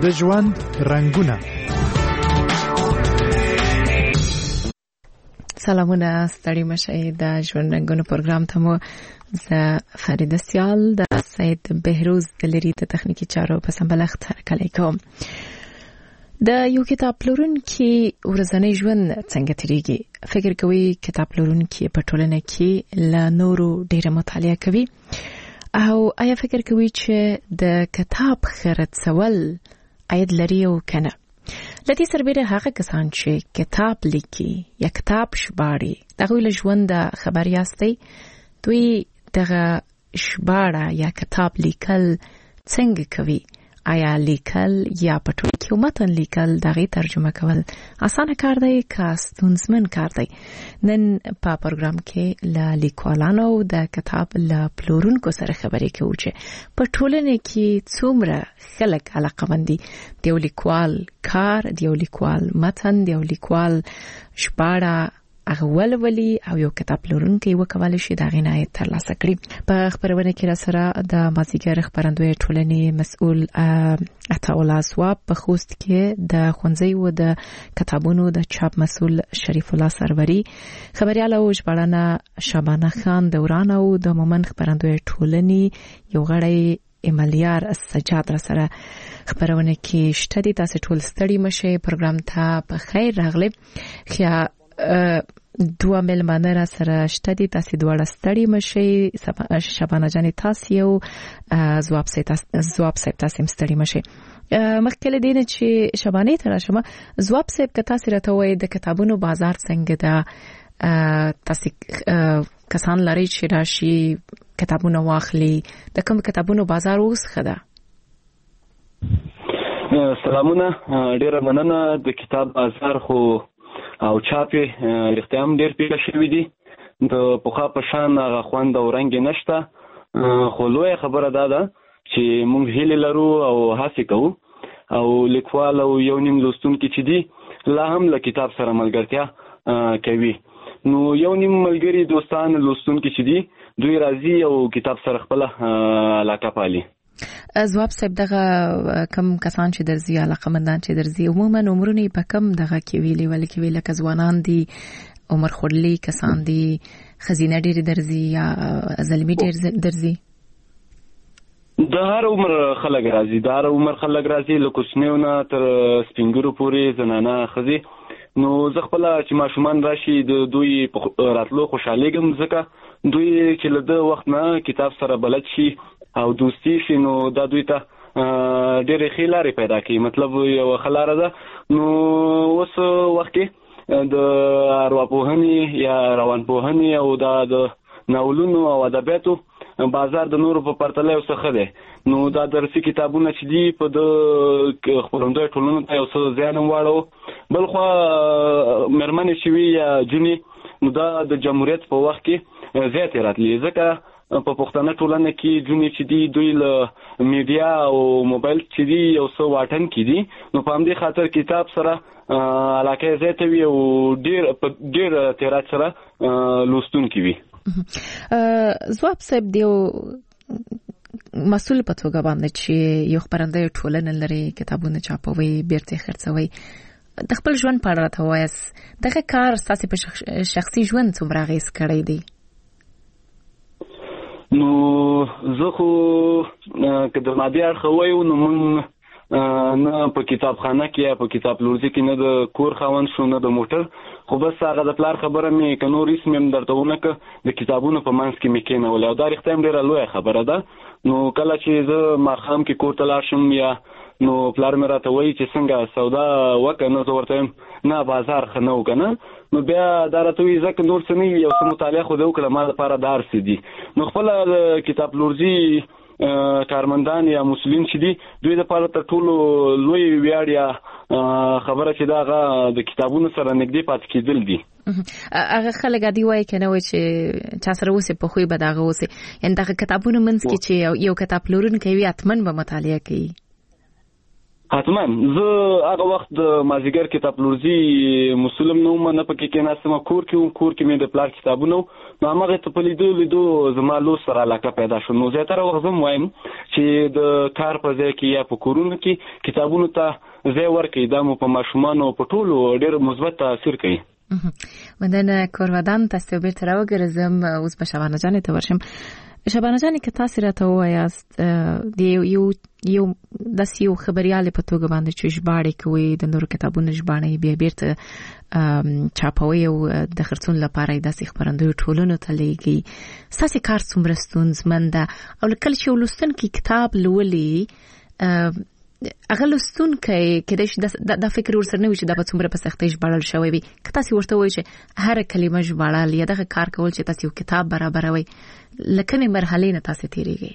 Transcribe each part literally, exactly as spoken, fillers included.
د ژوند رنګونه. سلامونه، ستړي مشئ. د ژوند رنګونو پروګرام ته مو زه فریده سیال د سید بهروز د لري د تخنیکی چارو په سمبلښت هرکلی کوم. د یو کتاب پلورونکي ورځنی ژوند څنګه تیریږي؟ فکر کوي کتاب پلورونکي په ټولنه کې له نورو ډیره مطالعه کوي؟ او آیا فکر کوي چې د کتاب خرڅول عاید لري او کنه؟ لدې سربېره هغه کسان چې کتاب لیکي یا کتاب ژباړي دغه له ژوند خبر یاستئ؟ دوی دغه ژباړه یا کتاب لیکل څنګه کوي؟ آیا لیکل یا په ټولګي کې متن لیکل دغه ترجمه کول اسانه کار دی که ستونزمن کار دی؟ نن په پروګرام کې له لیکوالانو د کتاب له پلورونکو سره خبرې کوو چې په ټولنه کې څومره خلک علاقمند دي د یو لیکوال کار، د یو لیکوال متن، د یو لیکوال ژباړه هغه ولولي او یو کتاب پلورونکی وکولای شي دا غنایت ترلاسه کړي. په خبرونه کې را سره د مازیګر خبرندوی ټولنې مسؤل عطاالله ثواب، په خوست کې د ښوونځي و د کتابونو د چاپ مسؤل شریف الله سروری، خبريال او ژباړنه شبانه خان دوران او د مومن خبرندوی ټولنې یو غړی ایمالیار سجاد را سره خبرونه کې شته دي. تاسو ټول ستړي مشه، پروګرام ته په خیر راغلي. خیا دوه ملمانه را سره شته دي، تاسو دواړه ستړي مشئ. شبانه جان تاسو یو ځواب سي ځواب سي تاسو ستړي مشئ. مخکې له دې نه چې شبانه ته راشم، ځواب سي که تاسو راته وایي د کتابونو بازار څنګه ده؟ تاسو کسان لري چې راشي کتابونه واخلي، د کوم کتابونو بازار اوس خده؟ سلامونه، ډیره مننه. د کتاب بازار خو او چاپی رښتیا هم ډیر پیښه شوې دي، د پخوا په شان هغه خوند او رنګ نشته، خو لویه خبره دا ده چې موږ هیله لرو او هڅه کوو او لیکوال او یو نیم لوستونکي چې دي لا هم له کتاب سره ملګرتیا کوي. نو یو نیم ملګري دوستان لوستونکي چې دي دوی راځي او کتاب سره خپل علاقه پالي. ځواب صاحب، دغه کم کسان چې درځي، علاقمندان چې درځي، عموما عمرونه په کم دغه کې ویلي ول کې ویل که ځوانان دي، عمر خورلي کسان دي، خزینه ډېر درځي یا زلمی ډېر درځي؟ د هر عمر خلک راځي، د هر عمر خلک راځي، له کوچنیو نه تر سپینګرو پورې، زنانه، ښځې. نو زه خپل چې ماشومان راشي د دوی راتلو خوشحالېږم، ځکه دوی چې له د وخت نه کتاب سره بلد شي او دوستی شي، نو دا دوی ته ډېرې ښې لارې پیدا کوي. مطلب یو ښه لاره ده. نو اوس وخت کې د ارواپوهنې یا روانپوهنې او دا د ناولونو او ادبیاتو بازار د نورو په پرتله یو څه ښه دی. نو دا درسي کتابونه چې دي په د خپرندوی ټولنو ته یو څه زیان هم واړو. بل خوا مېرمنې چې وي یا جونې، نو دا د جمهوریت په وخت کې زیاتې راتلي، ځکه په پښتنه ټولنه کې جونې چې دي دوی له میډیا او موبایل چې دي یو څه واټن کې دي، نو په همدې خاطر کتاب سره علاقه زیاته وي او ډېر په ډېر تیرات سره لوستونکي وي. ځواب صاحب، دیو مسؤل په توګه باندې چې یو خبرندوی ټولنه لري، کتابونه چاپوي، بیرته خرڅوي، د خپل ژوند په اړه راته وایاست، دغه کار ستاسو په شخصي ژوند څومره اغېز کړی دی؟ نو زه خو که د مادي اړخ وایو، نو موږ نه په کتابخانه کې یا په کتاب پلورځي کې نه د کور خاوند شو، نه د موټر، خو بس هغه د پلار خبره مې که نور اسم هم درته ونه که د کتابونو په منځ کې مې کېنولی، او دا رښتیا هم ډېره لویه خبره ده. نو کله چې زه ماښام کې کور ته لاړ شم یا نو پلار مې راته وایي چې څنګه سودا وکړه، نو زه ورته وایم نه بازار ښه نه و که نه، نو بیا دا راته وایي ځکه نور څه نه وي، یو څه مطالعه خو دې وکړه، ما دپاره دا هر څه دي. نو خپله د کتاب پلورځي کارمندان یا مسؤلین چې دي دوی دپاره تر ټولو لوی ویاړ یا خبره چې دا هغه د کتابونو سره نږدې پاتې کېدل دي. هغه خلک عادي وایي که نه وایي چې چا سره اوسې په خوی به د هغه اوسې، یعنې دغه کتابونو منځ کې چې یو کتاب پلورونکی وي حتما به مطالعه کوي. حتما زه هغه وخت د مازیګر کتاب پلورځي مسلم نه وم، نه پکې کېناستم، کور کې وم، کور کې مې د پلار کتابونه نو هغه ته په لیدو لیدو زما لوست سره علاقه پیدا شو. نو زیاتره وخت زه وایم چې د کار په ځای کې یا په کورونو کې کتابونو ته ځای ورکړي. دا مو په ماشومانو په ټولو ډېر مثبت تاثیر کوي. مننه کورودان، تاسو به تر وګرځم اوس په شبانه جان ته ورشم. شبانه جان که تاسو راته وایاست د یو یو د سیو خبريال په توګه باندې چې ژباړې کوي د نورو کتابونو ژباړې بیا بیرته چاپوي او د خرڅون لپاره د خبرندوی ټولنو ته لېږي. ساسي کار څومره ستونزمن ده او کله چې ولستون کې کتاب لولي اغه لستون کې کله د فکر ورسره نه وي چې د په څومره په سختۍ ژباړل شوی وي. که تاسو ورته وایئ چې هر کلمه ژباړل یا دغه کار کول چې تاسو کتاب برابروي لکه نه مرحله نه تاسو تیریږي.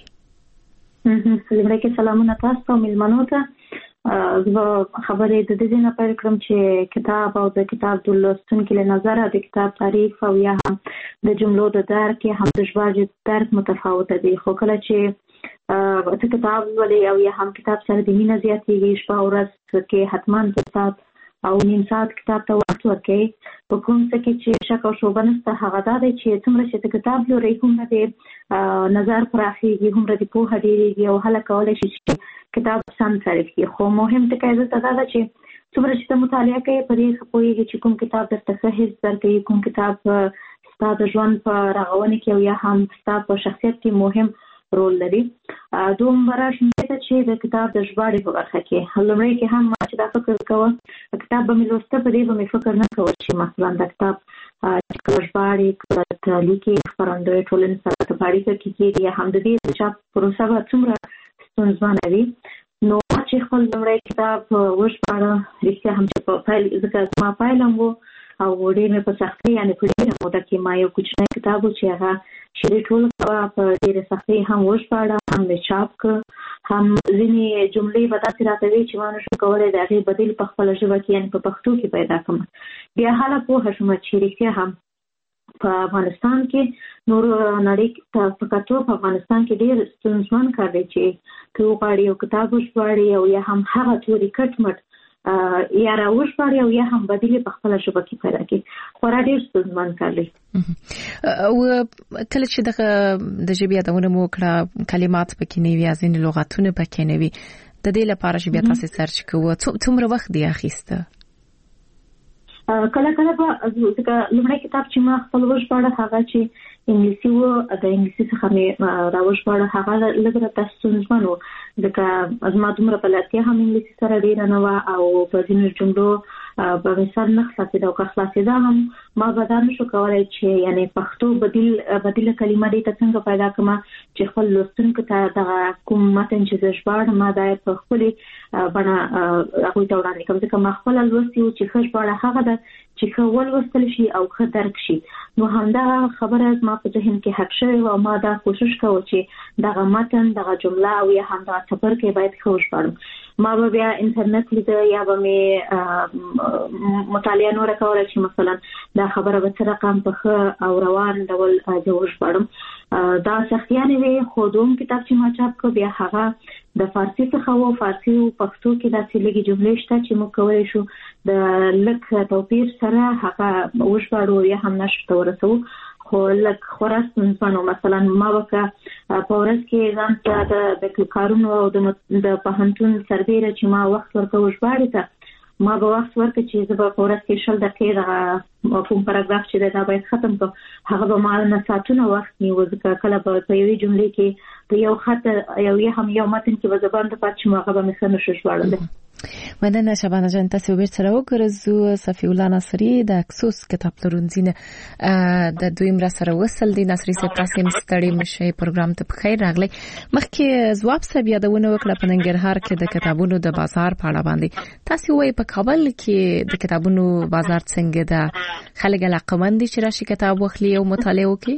سلام علیکم، سلامونه تاسو ملمنو ته. زه خبرې د دې نه پیل کړم چې کتاب او د کتاب د لوستون کې له نظر د کتاب تعریف او یا هم د جملو د درک هم د ژباړې درک متفاوت دي. خو کله چې ته کتاب ولې او یا هم کتاب سره د مینه زیاتېږي، شپه ورځ کې حتمان په ساعت او نیم ساعت کتاب ته وخت ورکړي. په کوم څه کې چې شک او شوبه نشته هغه دا دی چې څومره چې ته کتاب لولې هومره د نظر پراخېږي، هومره د پوهه ډېرېږي او هله کولی شي چې کتاب سم تعریف کړي. خو مهم ټکی دلته دا ده چې څومره چې ته مطالعه کوې په دې ښه پوهېږي چې کوم کتاب درته ښه حس درکوي، کوم کتاب ستا د ژوند په رغونه کې او یا هم ستا په شخصیت کې مهم رول لري. دوم براش مته چې د کتاب د ژباړې په برخه کې لومړی کې هم ما چې دا فکر کوم کتاب به مې لوسته، په دې به مې فکر نه کوم چې مثلا د کتاب چې ژباړې کړه لیکي خبرندوی ټولنې سره په اړیکه کې کېږي یا هم د دې چاپ پروسه به څومره ستونزمنه وي. نو چې خپل لومړی کتاب وژباړه رښتیا هم چې په پیل ځکه ما پیل هم و او ډېر مې په سختۍ یعنې په ډېره موده کې ما یو کوچنی کتاب و چې هغه شری ټول په ډېره سختۍ هم وژباړه، هم مې چاپ کړ، هم ځینې جملې به داسې راته وي چې ما نشم کولی د هغې بدیل په خپله ژبه کې یعنې په پښتو کې پیدا کړم. بیا هله پوهه شومه چې رښتیا هم په افغانستان کې نور نړۍ ته په کتو په افغانستان کې ډېر ستونزمن کار دی چې ته وغواړې یو کتاب وژباړې او یا هم هغه توري کټ مټ یا راوژباړې او یا هم بدیل په خپله ژبه کې پیدا کړي. خورا ډېر ستونزمن کار دی. او کله چې دغه د ژبې یادونه مو وکړه کلمات پکې نه وي، ځینې لغتونه پکې نه وي، د دې لپاره چې بیا تاسو سرچ کوو څومره وخت دی اخیسته؟ کله کله به لومړی کتاب چې ما خپل وژباړه هغه چې انګلیسي و، د انګلیسي څخه مې راوژباړه هغه لږ راته ستونزمن و ځکه زما دومره بلدتیا هم انګلیسي سره ډېره نه وه او په ځینو جملو به مې سر نه خلاصېده او که خلاصېده هم ما به دا نشو کولی چې یعنې پښتو بدیل بدیله کلمه دې ته څنګه پیدا کړم چې خپل لوستونکو ته دغه کوم متن چې زه ژباړم ما دا په خپلې بڼه هغوی ته وړاندې کړم ځکه ما خپله لوستي و چې ښه ژباړه هغه ده چې ښه ولوستل شي او ښه درک شي. نو همدغه خبره زما په ذهن کې حق شوې وه او ما دا کوشش کوه چې دغه متن دغه جمله او یا هم دغه څپرکی باید ښه وژباړم. ما به بیا انټرنیټ لیده یا به مې مطالعه نوره کوله چې مثلا دا خبره به څه رقم په ښه او روان ډول زه وژباړم. دا سختیانې وې، خو دوم کتاب چې ما چاپ کړ بیا هغه د فارسي څخه و. فارسي او پښتو کې داسې لږې جملې شته چې موږ کولی شو د لږ توپیر سره هغه وژباړو یا هم نشر ته ورسوو، خو لږ خورا ستونزمن و. مثلا ما به که په ورځ کې ځان ته د کارونو او د پوهنتون سربیره چې ما وخت ورکړ ژباړې ته ما به وخت ورکړ چې زه به په ورځ کې شل دقیقې دغه کوم پاراګراف چې دی دا باید ختم کړم، هغه به ما نه ساعتونه وخت نیو ځکه کله به په یوې جملې کې په یو خط یو یا هم یو متن کې به زه بنده پاتې شم، هغه به مې ښه نشو ژباړلی. مننه شبانه جان، تاسو بیرته راوګرځو. صفی الله ناصري د اکسوس کتاب پلورنځي نه د دویم را سره وصل دي. ناصري صاحب تاسو هم ستړي مشئ، پروګرام ته بخیر راغلی. مخکې ځواب صاحب یادونه وکړه په ننګرهار کې د کتابونو د بازار په اړه باندې. تاسو وایي په کابل کې د کتابونو بازار څنګه ده؟ خلک علاقمند دي چې راشي کتاب واخلي او مطالعه وکړي؟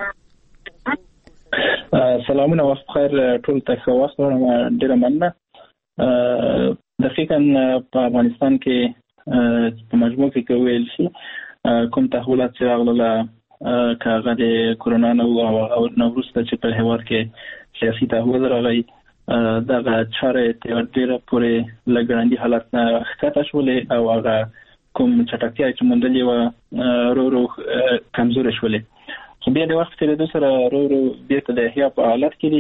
سلامونه، وخت بخیر ټول ته. ښه وخت ورم، ډېره مننه. دقیقاً په افغانستان کې په مجموع کې ویل شي کوم تحولات چې راغله که هغه د کرونا نه او وروسته چې په هېواد کې سیاسي تحول راغی دغه چارې تر ډېره پورې له ګړندي حالت نه ښکته شولې او هغه کوم چټکتیا چې موندلې وه ورو ورو کمزورې شولې. خو بیا د وخت تېرېدو سره ورو ورو بېرته د احیا په حالت کې دي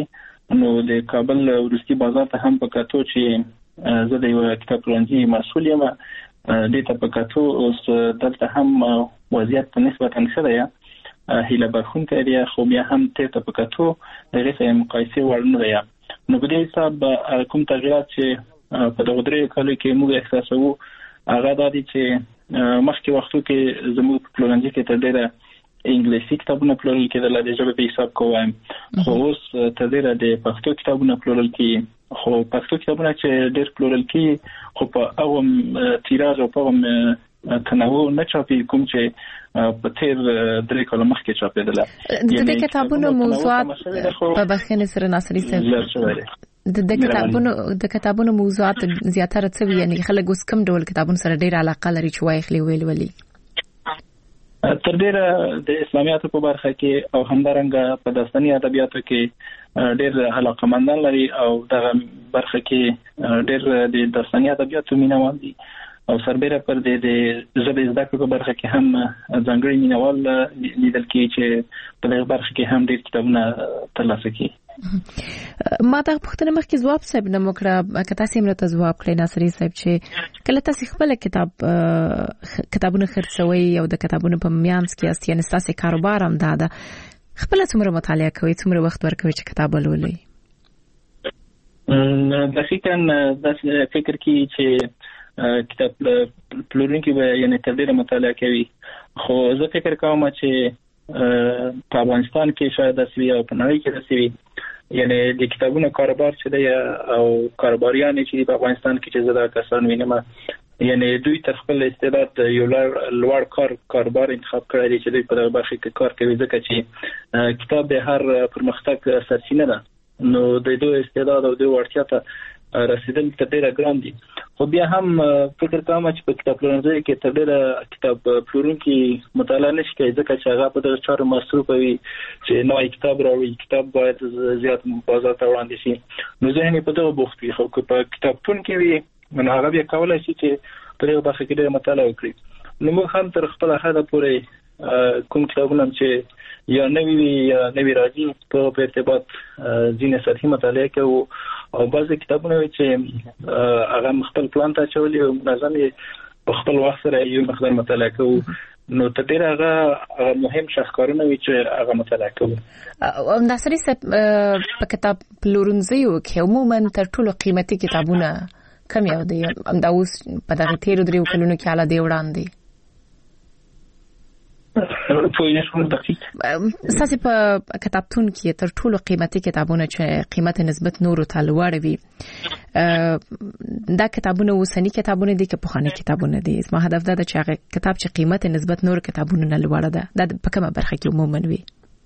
نو د کابل ورستي بازار ته هم په کتو چې زه د یو کتابخانې مسؤل یم د ته په کتو اوس دلته هم وضعیت په نسبت ښه دی هیله بخښونکی دی خو بیا هم ته په کتو دغه سره مقایسه وړ نه دی. نو په دې حساب کوم تغیرات چې په دغه درې کالو کې موږ احساسوو هغه د دې چې مخکې وختو کې زموږ په پلورنځي کې تر ډیره انګلیسي کتابونه پلورل کېدل د ژبې په حساب کوم خو اوس تر ډیره د پښتو کتابونه پلورل کېږي خو پښتو کتابونه چې ډیر پلورل کېږي خو په هغه تیراژ او په هغه تنوع نه چاپي کوم چې په تیر درې کال مخکې چاپېدل د کتابونو موضوعات په بخښنې سره ناصري صاحب د کتابونو د کتابونو موضوعات زیاتره څه وي یعنی خلک اوس کوم ډول کتابونو سره ډیر علاقه لري چې وایي خلی ویل ولي تر ډیره د اسلامیاتو په برخه کې او همدارنګه په داستاني ادبیاتو کې ډیر علاقه مندان لري او دغه برخه کې ډیر د داستاني ادبیاتو مینوال دي او سربېره پر د ژبې زده کړې په برخه کې هم ځانګړي مینوال لیدل کېږي چې په دغه برخه کې هم ډیر کتابونه ترلاسه کوي. ما دا پوښتنه مخکې ځواب صاحب نه وکړه که تاسو یې مرته ځواب کړئ ناصري صاحب چې کله تاسو خپل کتاب کتابونه خرڅوي او د کتابونو په میانس کې است یعنی تاسو کاروبار هم داده خپل څومره مطالعه کوي څومره وخت ورکوي چې کتاب ولولئ؟ دقیقاً دا فکر کوي چې کتاب پلورونکي به یعنی تر ډیره مطالعه کوي خو زه فکر کوم چې په افغانستان کې شاید داسې او په نړۍ کې داسې وي یعنی د کتابونو کاروبار چې دی او کاروباریان چې په افغانستان کې چې زه دا کسان وینم یعنی دوی تر خپل استعداد یو لوړ کار کاروبار انتخاب کړی دی چې دوی په دغه برخه کې کار کوي ځکه چې کتاب د هر پرمختګ سرچینه ده نو د دوی استعداد او د وړتیا ته رسیدل تر ډیره ګران دي خو بیا هم فکر کوم چې په کتاب پلورنځي کې تر ډیره کتاب پلورونکي مطالعه نشي کوي ځکه چې هغه په دغه چارو مصروف وي چې نوې کتاب راوړي کتاب باید زیات بازار ته وړاندې شي نو ذهن په دغه بوخت وي خو په کتابتون کې وي نو هغه بیا کولای شي چې په دغه برخه کې ډیره مطالعه وکړي نو موږ هم تر خپل حده پورې کوم کتابونه چې یا نوی یا نوی راځي په ارتباط ځینې سطحي مطالعه کوو او بعضې کتابونه وي چې هغه خپل پلان ته اچولي او منظم یې په خپل وخت سره یو مقدار مطالعه کوو نو تر ډیره هغه مهم شاهکارونه وي چې هغه مطالعه کوو. ناصري صاحب په کتاب پلورنځیو کې عموما تر ټولو قیمتي کتابونه کوم یو دي همدا اوس په دغه تیرو دریو کلونو کې اعلی دی وړاندې؟ ستاسو په کتابتون کې تر ټولو قیمتي کتابونه چې قیمت نسبت نورو ته لوړ وي دا کتابونه اوسنی کتابونه دي که پخواني کتابونه دي؟ زما هدف دا ده چې هغه کتاب چې قیمت نسبت نورو کتابونو نه لوړ ده دا په کومه برخه کې عموما وي؟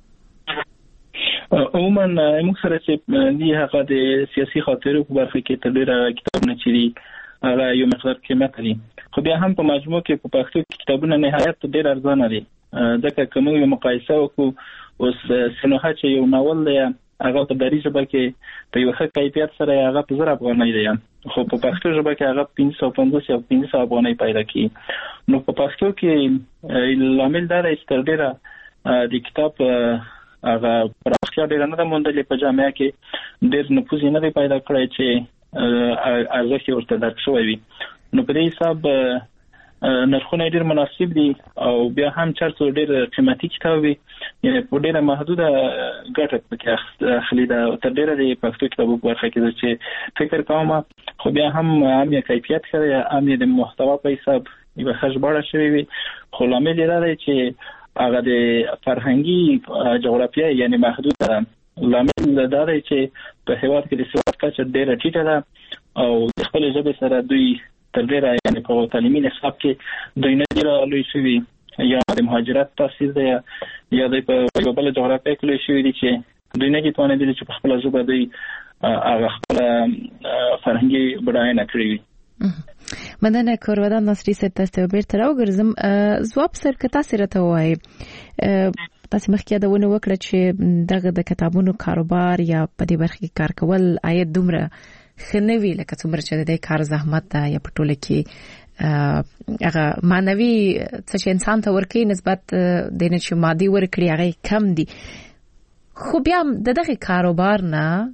عموما موږ سره چې دی هغه د سیاسي خاطرو په برخه کې تر ډیره کتابونه چې دي هغه یو مقدار قیمت لري خو بیا هم په مجموع کې په پښتو کې کتابونه نهایت ډیر ارزانه دي ځکه که موږ یو مقایسه وکړو اوس سنوحه چې یو ناول دی هغه په دري ژبه کې په یو ښه کیفیت سره هغه په زر افغانۍ دی خو په پښتو ژبه کې هغه پنځه سوه پنځوس یا پنځه سوه افغانۍ پیدا کیږي نو په پښتو کې لامل دا دی چې تر ډیره د کتاب هغه پراختیا ډیره نه ده موندلې په جامعه کې ډیر نفوذ یې نه دی پیدا کړی چې ارزښت یې ورته درک شوی وي نو په دې حساب نرخونه ډیر مناسب دي او بیا هم چرته ډیر قیمتي کتاب وي یعنی په ډیره محدوده ګټه پکې اخلي دا تر ډیره د پښتو کتابو په برخه کې چې فکر کوم خو بیا هم هم یې کیفیت کوي هم یې د محتوا په حساب یو ښه ژباړه شوی وي خو لامل یې دا دی چې هغه د فرهنګي جغرافیه یعنی محدود ده لامل دا دی چې په هیواد کې د سواد کچه ډیره ټیټه ده او د خپل ژبې سره دوی تر ډیره یعنی په تعلیمي نصاب کې دوی نه ډیره لوی شوي یا د مهاجرت تاثیر دی یا د په یو بل جغرافیه کې لوی شوي دي چې دوی نه توانېدلي چې په خپل ژبه دوی هغه خپل فرهنګي بډاینه کړې وي. مننه کورودان ناصري صاحب تاسو بیرته راوګرځم ځواب سر که تاسو راته وایي تاسو مخکې یادونه وکړه چې دغه د کتابونو کاروبار یا په دې برخه کې کار کول آیا دومره خنوي لکه څومره چې د کار زحمت ده یا په ټوله کې هغه معنوي څه چې انسان ته ورکوي نسبت د نه چې مادي ورکړي هغه کم دي خو بیا د دغه کاروبار نه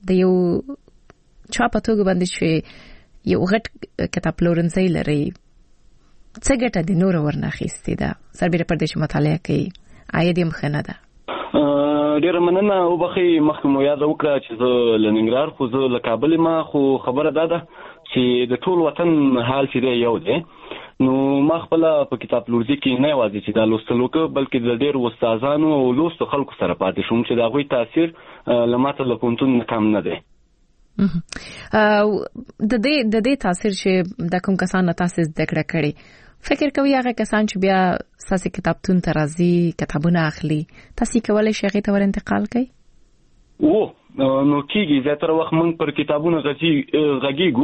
د یو چا په توګه باندې چې یو غټ کتاب پلورنځي لري څه ګټه د نور ورناخېستې ده سربېره پر دې چې مطالعه کوي عاید یې مخه نه ده. ډیره مننه او بخي مخکې مو یاد وکړه چې زه له ننګرهار خو زه له کابل ما خو خبره ده ده چې د ټول وطن حال چې دی یو دی. نو ما خپل په کتاب پلورځي کې نه یوازې چې دا لوستل وکړ بلکې د ډېر استادانو او لوستو خلکو سره پاتې شوم چې د هغوی تاثیر له ماته له پوهنتون نه کم نه دی. د دې د دې تاثیر چې د کوم کسانو تاسو زده کړه کړې فکر کوي هغه کسان چې بیا ساسي کتابتون ته راځي کتابونه اخلي تاسو کولای شئ هغه ته ور انتقال کړئ؟ و نو کېږي زیاتره وخت موږ پر کتابونو غږیږو.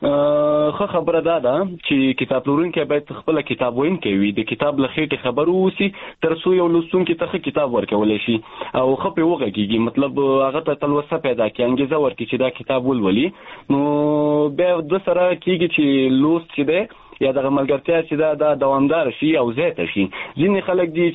ښه خبره دا ده چې کتاب پلورونکی باید خپل کتاب ویونکی وي د کتاب له خېټې خبر واوسي تر څو یو لوستونکي ته ښه کتاب ورکولی شي او ښه پرې وغږیږي مطلب هغه ته تلوسه پیدا کړي انګېزه ورکړي چې دا کتاب ولولي. نو بیا د سره کېږي چې لوست چې دی یا د ملګرتیا چې دا د دوامدار شي او زیاته شي. ځینې خلک دي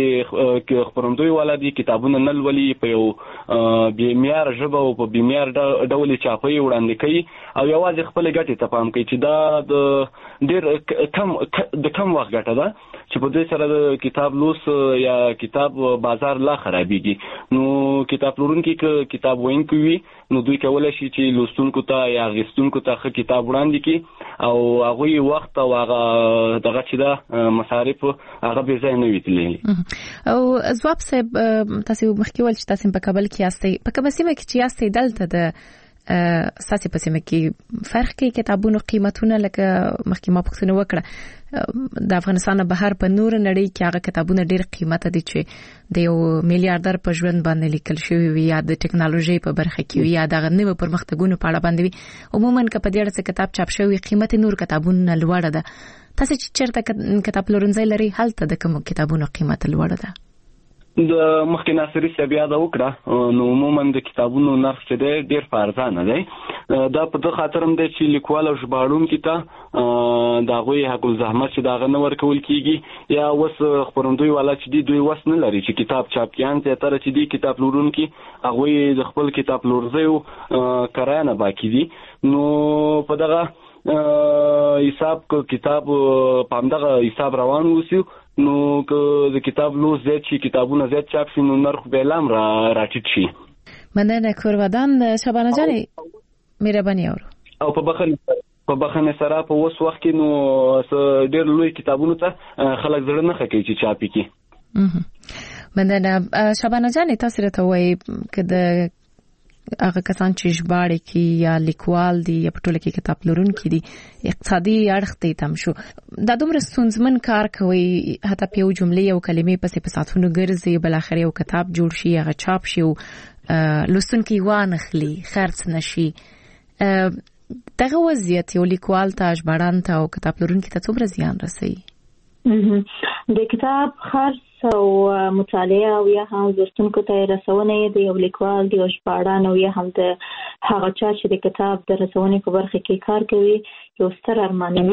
چې خپرندوی والا دي کتابونه نه لولي په یو بې معیاره ژبه او په بې معیاره ډول چاپي وړاندې کوي او یوازې خپل ګټې ته پام کوي چې دا د ډېر کم د کم وخت ګټه ده چې په دې سره د کتاب لوس یا کتاب بازار لا خرابېږي. نو کتاب پلورونکي که کتاب ویونکي وي نو دوی کولی شي چې لوستونکو ته یا اخیستونکو ته ښه کتاب وړاندې کړي او هغوی وخت او هغه دغه چې دا مصارف هغه به ځای نه وي تللی. او ځواب صاحب تاسو مخکې ول چې تاسو په کابل کې یاستئ په کومه سیمه کې چې یاستئ دلته د ساسي په سیمه کې فرق کې کتابونو قیمتونه لکه مخکې ما پوښتنه وکړه د افغانستان بهر په نور نړۍ کې هغه کتابونه ډېر قیمت دي چې د یو میلیارډر په ژوند باندې لیکل شوی وي یا د ټکنالوژي په برخه کې وي یا د نوو پرمختګونو په اړه باندې وي عموما که په دې اړه څه کتاب چاپ شوی قیمت نور کتابونو لوړ ده. تاسو چې چیرته کتاب پلورنځي لري هلته د کوم کتابونو قیمت لوړ ده؟ د مخکې ناصري صاحب یاد وکړه نو عموما د کتابونو نرخ چې دی ډېر په ارزانه دی. دا په دې خاطر هم دی چې لیکوال او ژباړونکي ته د هغوی حق الزحمت چې د هغه نه ورکول کېږي یا اوس خپرندوی والا چې دي دوی وس نه لري چې کتاب چاپ کړي زیاتره چې دي کتاب پلورونکي هغوی د خپل کتاب پلورځیو کرایه نه باقي دي. نو په دغه حساب که کتاب په همدغه حساب روان اوسي نو که د کتاب لوست زیات شي کتابونه زیات چاپ شي نو نرخ به لام را راټیټ شي. مننه کورودان شبانه جانې مهرباني اورو او په بخښنه په بخښنه سره په اوس وخت کې نو ډېر لوی کتابونو ته خلک زړه نه ښه کوي چې چاپ کړي. مننه شبانه جانې تاسو راته وایي که د هغه کسان چې ژباړي کې یا لیکوال دي یا په ټوله کې کتاب پلورونکي دي اقتصادي اړخ ته تم شو دا دومره ستونزمن کار کوي حتی په یو جملې او کلمې پسې په ساعتونو ګرځي بل اخر یو کتاب جوړ شي هغه چاپ شي لوستونکي وانخلي خرڅ نشي. دغه وضعیت یو لیکوال ته ژباړن ته او کتاب پلورونکي ته څومره زیان رسوي؟ د کتاب خرڅ او مطالعه او یا هم لوستونکو ته رسونه د یو لیکوال د ژباړن او یا هم د هغه چا چې د کتاب د رسونې په برخه کې کار کوي یو ستر ارمان دی.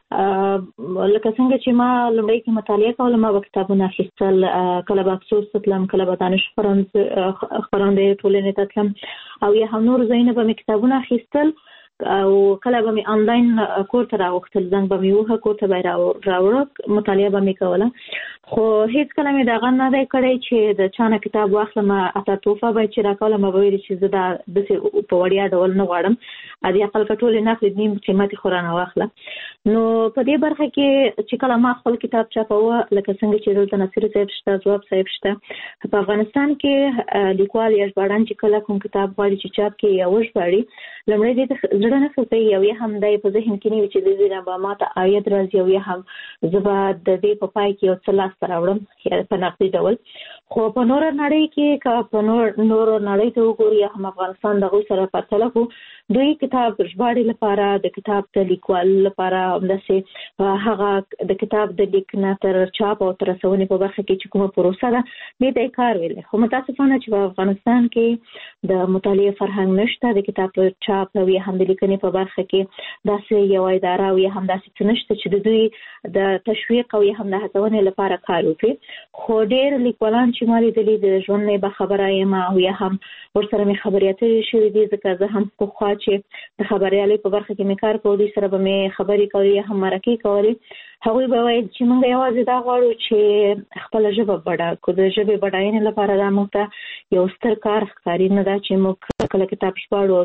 لکه څنګه چې ما لومړی کې مطالعه کوله ما به کتابونه اخیستل کله به افسوس تلم کله به دانش خپرندې ټولنې ته تلم او یا هم نور ځایونه به مې کتابونه اخیستل او کله به مې آنلاین کور ته راوختل زنګ به مې وه کور ته به راوړه مطالعه به مې کوله خو هیڅ کله مې دغه نه دی کړی چې د چا نه کتاب واخلم اته توفه به چې راکوله ما به ویل چې زه دا داسې په وړیا ډول نه غواړم ادي اقل که ټولې نه اخلي نیم قیمتي خو رانه واخله. نو په دې برخه کې چې کله ما خپل کتاب چاپوه لکه څنګه چې دلته ناصري صاحب شته ځواب صاحب شته په افغانستان کې لیکوال یا ژباړن چې کله کوم کتاب غواړي چې چاپ کړي یا وژباړي لومړی دې ته زړه نه ښه کوي او یا هم دی په ذهن کې نه وي چې دې نه به ما ته عاید راځي او یا هم زه به د دې په پای کې یو څه لاسته راوړم په نقدي ډول. خو په نور نړۍ کې که په نور نور نړۍ ته وګورو یا هم افغانستان دغه سره پرتله کو دوی کتاب ژباړې لپاره د کتاب د لیکوال لپاره همداسې هغه د کتاب د لیکنه تر چاپ او تر رسونې په برخه کې چې کومه پروسه ده دې ته کار ویل. خو متاسفانه چې په افغانستان کې د مطالعې فرهنګ نشته، د کتاب چاپ او یا هم د لیکنې په برخه کې داسې یو اداره او یا هم داسې څه نشته چې د دوی د تشویق او یا هم د هڅونې لپاره کار وکړي. خو ډېر لیکوالان چې ما لیدلي د ژوند نه بخبره یم او یا هم ورسره مې خبرې اترې شوې دي، ځکه زه هم پخوا چې د خبریالۍ په برخه کې مې کار کوو، دوی سره به مې خبرې کولې یا هم مرکې کولې. هغوی به ویل چې موږ یوازې دا غواړو چې خپله ژبه بډه کړو. د ژبې بډاینې لپاره دا موږ ته یو ستر کار ښکاري نه ده چې موږ کله کتاب ژباړو او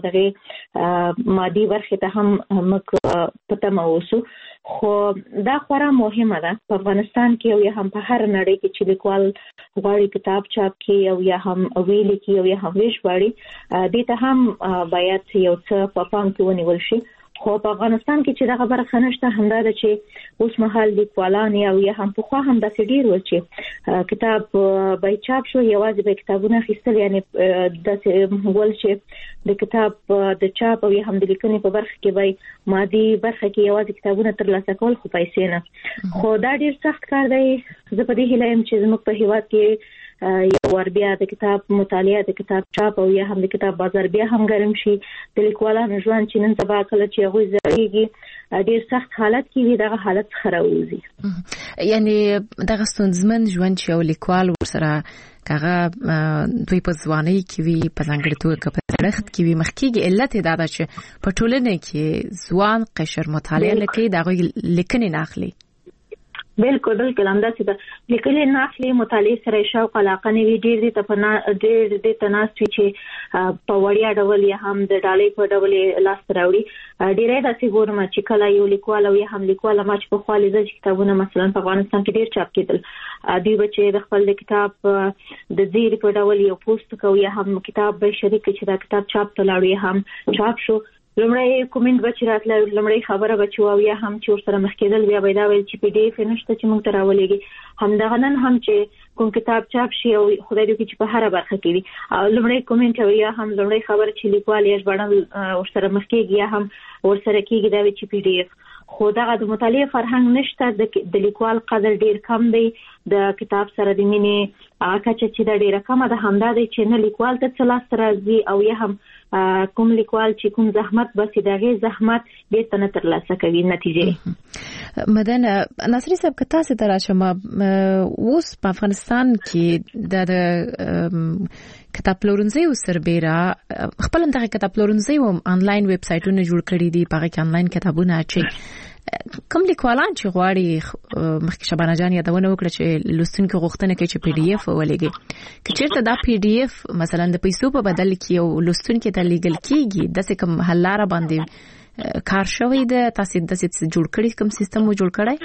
دغې مادي برخې ته هم موږ په تمه اوسو. خو دا خورا مهمه ده په افغانستان کې او یا هم په هر نړۍ کې چې لیکوال غواړي کتاب چاپ کړي او یا هم ویلي کړي او یا هم وژباړي، دې ته هم باید یو څه په پام کې ونیول شي. خو په افغانستان کې چې دغه برخه نشته، همدا ده چې اوس مهال لیکوالان او یا هم پخوا هم داسې ډېر ول چې کتاب به چاپ شو، یوازې به کتابونه اخیستل، یعنی داسې ول چې د کتاب د چاپ او یا هم د لیکنې په برخه کې به مادي برخه کې یوازې کتابونه ترلاسه کول خو پیسې نه. خو دا ډېر سخت کار دی. زه په دې هیله یم چې زموږ په هیواد کې یو ور بیا د کتاب مطالعه، د کتاب چاپ او یا هم د کتاب بازار بیا هم ګرم شي. د لیکوالانو ژوند چې نن سبا کله چې هغوی زړېږي ډېر سخت حالت کې وي، دغه حالت څخه راوځي. یعنی دغه ستونزمن ژوند چې یو لیکوال ورسره کاغه دوی په ځوانۍ کې وي، په ځانګړې توګه په زړښت کې وي، مخکېږي علت دا ده چې په ټولنه کې ځوان قشر مطالعه لکه د هغوی لیکنې نه اخلي. بالکل بالکل همداسې ده. لیکلې نه اخلي، مطالعې سره شوق علاقه نه وي، ډېر دې ته په ډېر دې ته ناست وي چې په وړیا ډول یا هم د ډالۍ په ډول لاسته راوړي. ډېری داسې ګورم چې کله یو لیکوال او یا هم لیکواله ما چې پخوا لیدل چې کتابونه مثلا په افغانستان کې ډېر چاپ کېدل، دوی به چې د خپل د کتاب د زیري په ډول یو پوسټ کوي یا هم کتاب به شریک کړي چې دا کتاب چاپ ته لاړو یا هم چاپ شو. لمړی کومنټ به چې راتله، لمړی خبره به چې او یا هم چې ورسره مخ کېدل، بیا به دا ویل چې پی ډي اف نشته چې موږ ته راولېږي. همدغه نن هم چې کوم کتاب چاپ شي او خدای دې وکړي چې په هره برخه کې وي، او لمړی کومنټ او یا هم لمړی خبره چې لیکوال یې ژباړل ورسره مخ کېږي یا هم ورسره کېږي دا وي چې پی ډي اف. خو دغه د مطالعې فرهنګ نشته، د لیکوال قدر ډېر کم دی، د کتاب سره د مینې هغه کچه چې دا ډېره کمه ده. همدا دی چې نه لیکوال ته څه لاسته راځي او یا هم کوم لیکوال چې کوم زحمت باسي د هغې زحمت بیرته نه ترلاسه کوي نتیجې. مدن ناصري صاحب، که تاسو ته راشم، اوس په افغانستان کې د کتاب پلورنځیو سربېره خپل دغه کتاب پلورنځیو آنلاین ویب سایټونه جوړ کړي دي، په هغه کې آنلاین کتابونه اچي. کوم لیکوالان چې غواړي، مخکې شبانه جان یادونه وکړه چې لوستونکو غوښتنه کوي چې پی ډي اف ولېږي، که چېرته دا پی ډي اف مثلا د پیسو په بدل کې یو لوستونکو ته لیږل کېږي، داسې کوم حل لاره باندې کار شوی ده؟ تاسو داسې جوړ کړی کوم سیستم مو جوړ کړی؟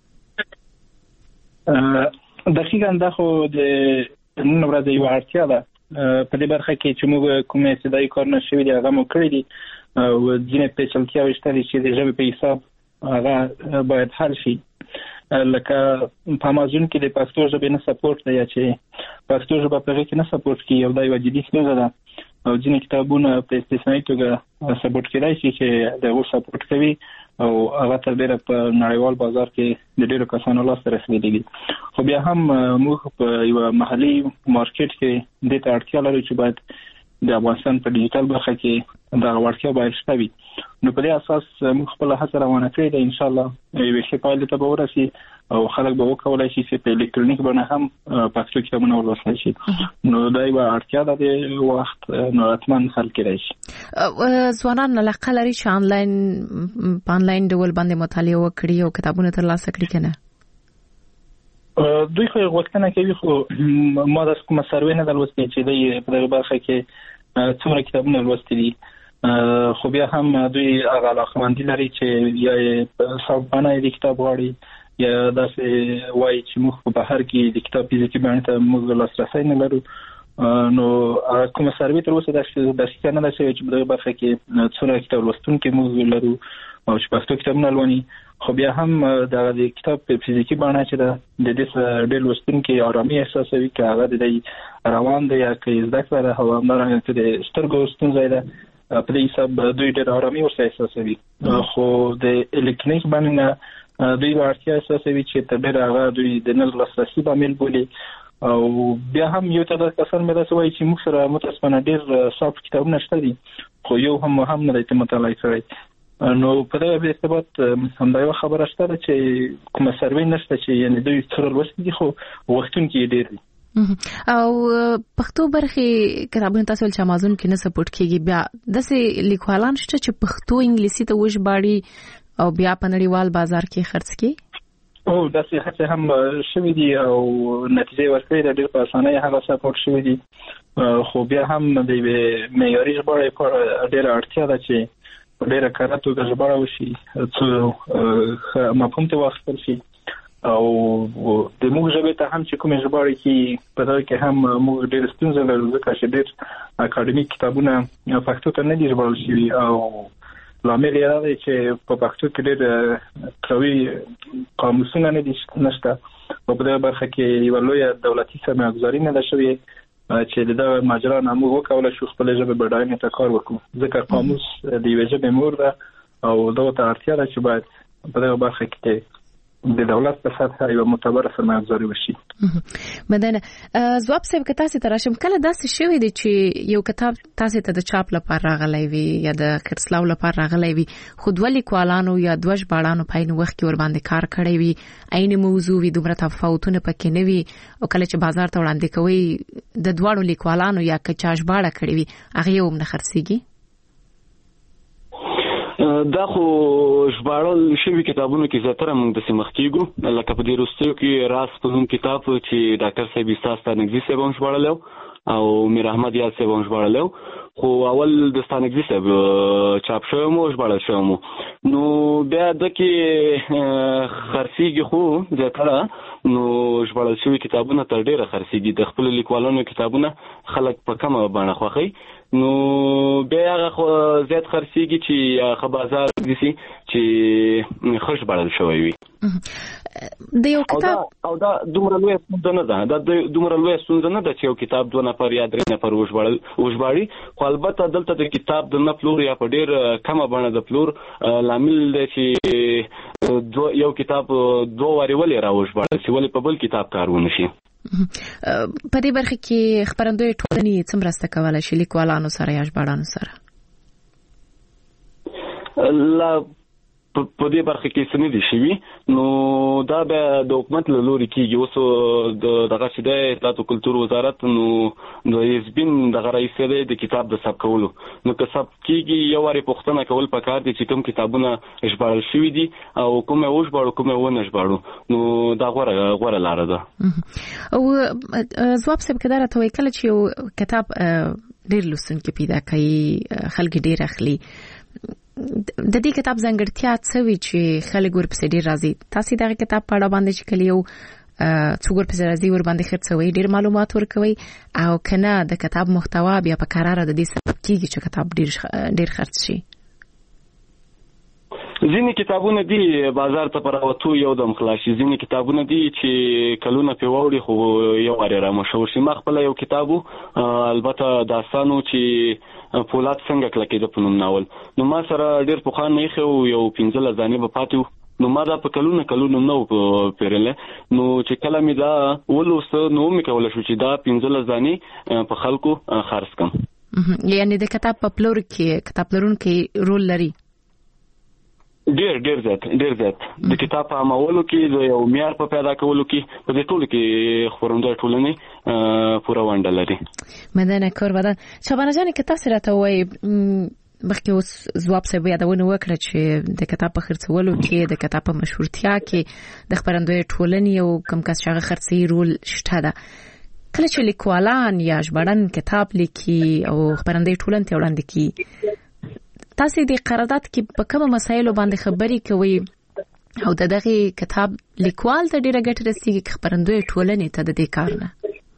دقیقاً دا خو د نن ورځې یو اړتیا ده په دې برخه کې چې موږ کومې ابتدایي کارونه شوي دي هغه مو کړي دي، او ځینې پیچلتیاوې شته دي چې د ژبې په حساب هغه باید حل شي. لکه په امازون کې د پښتو ژبې نه سپورټ دی، یا چې پښتو ژبه په هغه کې نه سپورټ کوي، او دا یو جدي ستونزه ده. او ځینې کتابونه په استثنایي توګه سپورټ کېدای شي چې دغه سپورټ کوي او هغه تر ډېره په نړیوال بازار کې د ډېرو کسانو لاسته رسېدلي دي. خو بیا هم موږ په یو محلي مارکیټ کې دې ته اړتیا لرو چې باید د افغانستان په ډیجیټل برخه کې دا وړتیا باید شته وي. نو په دې اساس موږ خپل هڅه روانه کړې ده، ان شاء الله یوې ښې پایلې ته به ورسي او خلک به وکولای شي چې په الکترونیک بڼه هم پښتو کتابونه ولوستل شي. نو دا یو اړتیا ده د وخت، نو حتما حل کېدای شي. ځوانان علاقه لري چې آنلاین په آنلاین ډول باندې مطالعه وکړي او کتابونه ترلاسه کړي که نه؟ دوی خو غوښتنه کوي، خو ما داسې کومه سروې نه ده لوستې چې دوی په دغه برخه کې څومره کتابونه لوستي دي. خو بیا هم دوی هغه علاقمندي لري چې یا صاحبانه د کتاب غواړي یا داسې وایي چې موږ په بهر کې د کتاب فزیکي بڼې ته موږ لاسرسی نه لرو. نو کومه سروې تر اوسه داسې نه ده چې په دغه برخه کې څومره کتاب لوستونکي موږ لرو او چې پښتو کتابونه لولي. خو بیا هم د کتاب په فزیکي بڼه چې د دې ډېر لوستونکي آرامي احساسوي، که هغه د روان دی یا که زده کړه ده، او همدارنګه که د سترګو ستونزه ده په دې حساب دوی ډېر آرامي ورسره احساسوي. خو د الکترونیک باندې دوی ورته احساسوي چې تر ډېر هغه دوی د نل لاسرسي عامل بولي. او بیا هم یو تعداد کسان مې راځي چې موږ سره متاسفانه ډېر صاف کتابونه شته دي، خو یو هم هم نه دی مطالعه کړی. نو په دې ارتباط همدا یو خبره شته چې کومه سروې نشته چې یعنی دوی څلور لوستي دي خو وختون کې ډېر دي. او پښتو برخه کتابونه تاسو ول چې امازون کې نه سپورټ کیږي، بیا داسې لیکوالان شته چې پښتو انګلیسي ته وژباړي او بیا په نړیوال بازار کې خرڅ کړي؟ او داسې هڅه هم شوې دي او نتیجه ورکړې ده، ډېر په اسانۍ هغه سپورټ شوې دي. خو بیا هم د معیاري ژباړې په ډېره اړتیا ده چې ډېره کره توګه ژباړه وشي څو مفهوم ته واخیستل شي. او د موږ ژبې ته هم چې کومې ژباړې کې په دغه کې هم موږ ډېر ستونزه لرو، ځکه چې ډېر اکاډمیک کتابونه پښتو ته نه دي ژباړل شوي او لامل یې دا دی چې په پښتو کې ډېر قوي قاموسونه نه دي نشته. په دې برخه کې یو لوی دولتي سرمایه‌ګذاري نه ده شوې چې د ماجرا نامو وکولای شو خپل ژبه بډاینه ته کار وکړو، ځکه قاموس د یوې ژبې مور ده او دغه ته اړتیا ده چې باید په دغه برخه کې د دولت په سطح یو معتبر سرمایه‌ګذاري وشي. مدنه ځواب صاحب که تاسو تراشم کله داسې شوی دی چې یو کتاب تاسو ته د چاپ لپاره راغلی وي یا د خرڅلاو لپاره راغلی وي، خو دوه لیکوالانو یا دوه ژباړانو په عین وخت کې ور باندې کار کړی وي، عین موضوع وي، دومره تفاوتونه پکې نه وي، او کله چې بازار ته وړاندې کوي د دوه لیکوالانو یا کچا ژباړه کړی وي هغه یو نه خرڅيږي؟ دا خو ژباړل شوي کتابونو کې زیاتره موږ د سیمخ کېږو، لکه په دې وروستیو کې راز په نوم کتاب چې ډاکټر صاحب ستانکزي صاحب هم ژباړلی او میر احمد یاد صاحب هم ژباړلی، خو اول د ستانکزي صاحب چاپ شوی مو ژباړل شوی مو. نو بیا د کې خرڅېږي، خو زیاتره نو ژباړل شوي کتابونه تر ډېره خرڅېږي. د خپلو لیکوالانو کتابونه خلک په کمه بڼه خوښوي، نو بیا هغه زیات خرڅېږي چې ښه بازار دي چې ښه ژباړل شوی وي. د یو کتاب او دا دومره لویه ستونزه نه ده، دا دومره لویه ستونزه نه ده چې یو کتاب دوه نفر یا درې نفر وژباړي، خو البته دلته د کتاب د نه پلور یا په ډېر کمه بڼه د پلور لامل دی چې یو کتاب دوه وارې ولې راوژباړل شي، ولې په بل کتاب کار ونه شي. په دې برخه کې خبرندوی ټولنې څه مرسته کولی شي لیکوالانو سره یا ژباړانو سره؟ لا په دې برخه کې څه نه دي شوي، نو دا بیا د حکومت له لوري کېږي. اوس د دغه چې دی اطلاعات او کلتور وزارت نو د حزبین دغه رئیس دی د کتاب د ثبت کولو، نو که ثبت کېږي یو وارې پوښتنه کول پکار دي چې کوم کتابونه ژباړل شوي دي او کوم یې وژباړو کوم یې ونه ژباړو، نو دا غوره غوره لاره ده. او ځواب صاحب که دا راته وایي کله چې یو کتاب ډېر لوستونکي پیدا کوي، خلک ډېر اخلي، د دې کتاب ځانګړتیا څه وي چې خلک ورپسې ډېر راځي؟ تاسو دغه کتاب په اړه باندې چې کله یو څوک ورپسې راځي ور باندې خرڅوي، ډېر معلومات ورکوي، او کنه د کتاب محتوا بیا په قراره د دې سبب کېږي چې کتاب ډېر ډېر خرڅ شي؟ ځینې کتابونه دي بازار ته پر راوتو یو دم خلاص شي، ځینې کتابونه دي چې کلونه پې واوړي خو یو وارې را مشهور شي. ما خپل یو کتاب البته داستانو چې فولاد څنګه کلکېده په نوم ناول، نو ما سره ډېر پخوان نه ایښی و، یو پنځلس دانې به پاتې و، نو ما دا په کلونه کلونه نه و پیرلی، نو چې کله مې دا ولوسته نو مې کولی شو چې دا پنځلس دانې په خلکو خرڅ کړم. یعنې د کتاب په پلور کې کتاب پلورونکی رول لري؟ ډیر ډیر زیات ډیر زیات د کتاب په عامولو کې د یو معیار په پیدا کولو کې په دې ټولو کې خبرندوی ټولنې پوره ونډه لري. مدنه کور بدن شبانه جان که تاسو راته وایي مخکې اوس ځواب صاحب یادونه وکړه چې د کتاب په خرڅولو کې د کتاب په مشهورتیا کې د خبرندوی ټولنې او کم کس چې هغه خرڅي رول شته ده. کله چې لیکوالان یا ژباړن کتاب لیکي او خبرندوی ټولنې ته وړاندې کوي، تاسو د قرارداد کې په کومه مسایلو باندې خبري کوي او د دغه کتاب لیکوال ته ډیره ګټه رسیږي خبرندوی ټولنې ته د دې کار نه؟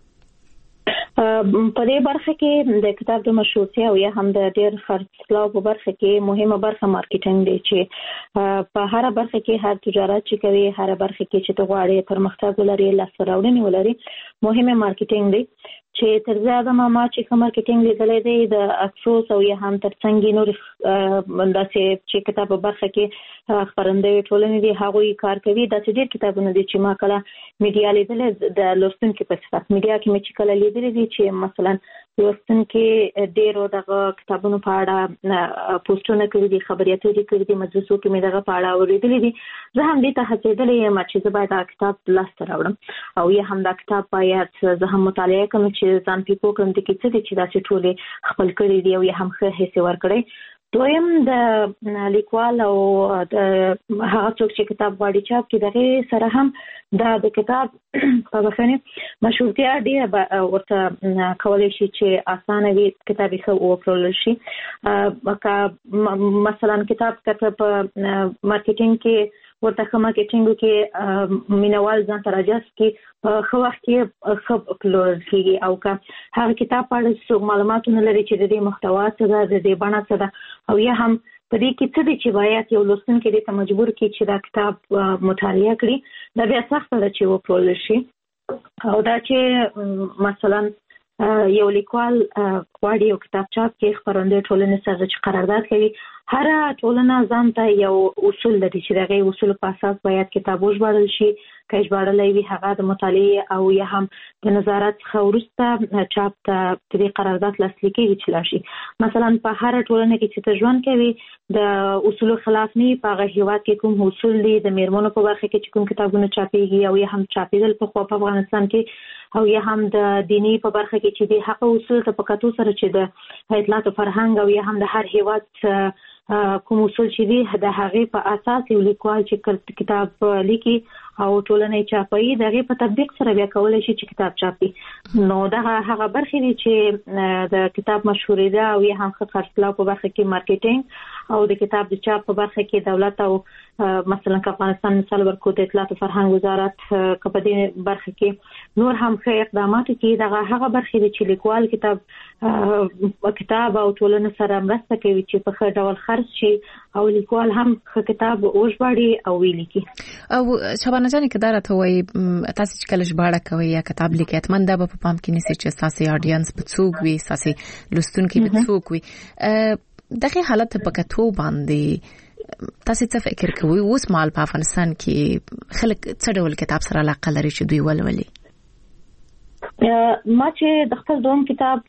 په دې برخه کې د کتاب د مشهورتیا او یا هم د ډیر خرڅلاو په برخه کې مهمه برخه مارکیټینګ دی چې په هر برخه کې هر تجارت چې کوي، هر برخه کې چې ته غواړې پرمختګ ولري، لاسته راوړنې ولري، مهمه مارکیټینګ دی. چې تر زیاته ما چې کوم مارکیټینګ لیدلې دی د افسوس او یا هم ترڅنګ نور داسې چې کتاب په برخه کې خبرندوی ټولنې دي هغه کار کوي د ډېر کتابونه دي چې ما کله میډیا لیدلې د لوستونکو په صفت میډیا کې مې چې کله لیدلې دي چې مثلا لوستونکو ډېر دغه کتابونو په اړه پوسټونه کړي دي خبري اترې کړي دي مجلسو کې مې دغه په اړه اورېدلې دي زه هم دې ته هڅېدلې یم چې زه باید دا کتاب لاس ته راوړم او یا هم دا کتاب باید زه هم مطالعه کوم چې ځان پیپو کوم د کې څه دي چې داسې ټولې خپل کړي دي او یا هم ښه حصې ورکړي دویم د لیکوال او د هغه څوک چې کتاب غواړي چاپ کړي دغه سره هم دا د کتاب په بخښنه مشروطیه ډیره ورته کولای شي چې اسانه وي کتاب یې خو وپلورل شي مثلا کتاب کته په مارکیټینګ کې ورته کومه کېټینګو کې مینوال ځان تراجس کې په خو وخت کې خب پلور کیږي او که هغه کتاب په اړه څو معلوماتونه لري چې د دې محتوا څه ده د دې بڼه څه ده او یا هم په دې کې څه دي چې باید یو لوستونکی دې ته مجبور کړي چې دا کتاب مطالعه کړي دا بیا سخت ده چې وپلورل شي او دا چې مثلا یو لیکوال غواړي یو کتاب چاپ کې خبرندوی ټولنې سره چې قرارداد کوي هر ټولنه ځان ته یو اصول لري چې دغه اصول په اساس باید کتاب وژباړل شي که ژباړلای وي هغه د مطالعه او یا هم د نظارت څخه وروسته چاپ ته د قرارداد لاسلیک کیږي چې لاشي مثلا په هر ټولنه کې چې ته ژوند کوي د اصول خلاف نه په هغه هیواد کې کوم اصول دي د میرمنو په برخه کې چې کوم کتابونه چاپیږي او یا هم چاپیدل په خو په افغانستان کې او یا هم د دینی په برخه کې چې د حق اصول ته په کتو سره چې د اطلاعات فرهنګ او یا هم د هر هیواد کوم اصول چې دي د هغه په اساس یو لیکوال چې کتاب لیکي او ټولنې چاپي دغه په تطبیق سره بیا کولای شي چې کتاب چاپي نو دا هغه برخه دي چې د کتاب مشهوري او یا هم خرڅلاو په برخه کې مارکیټینګ او د کتاب د چاپ په برخه کې دولت او مثلا افغانستان مثال ورکو د اطلاعات فرهنګ وزارت په دې برخه کې نور هم ښه اقدامات کوي دغه هغه برخه دي چې لیکوال کتاب کتاب او ټولنه سره مرسته کوي چې په ښه ډول خرڅ شي او لیکوال هم ښه کتاب وژباړي او ولیکي او شبانه جان کې دا راته وایي تاسو چې کله ژباړه کوي یا کتاب لیکي اتمن دا په پام کې نیسي چې تاسو اډینس په څوک وي تاسو لوستونکي په څوک وي دغه حالت په کتو باندې تاسو څه فکر کوئ اوس مال په افغانستان کې خلک څه ډول کتاب سره علاقه لري چې دوی ولولي ما چې د خپل دوم کتاب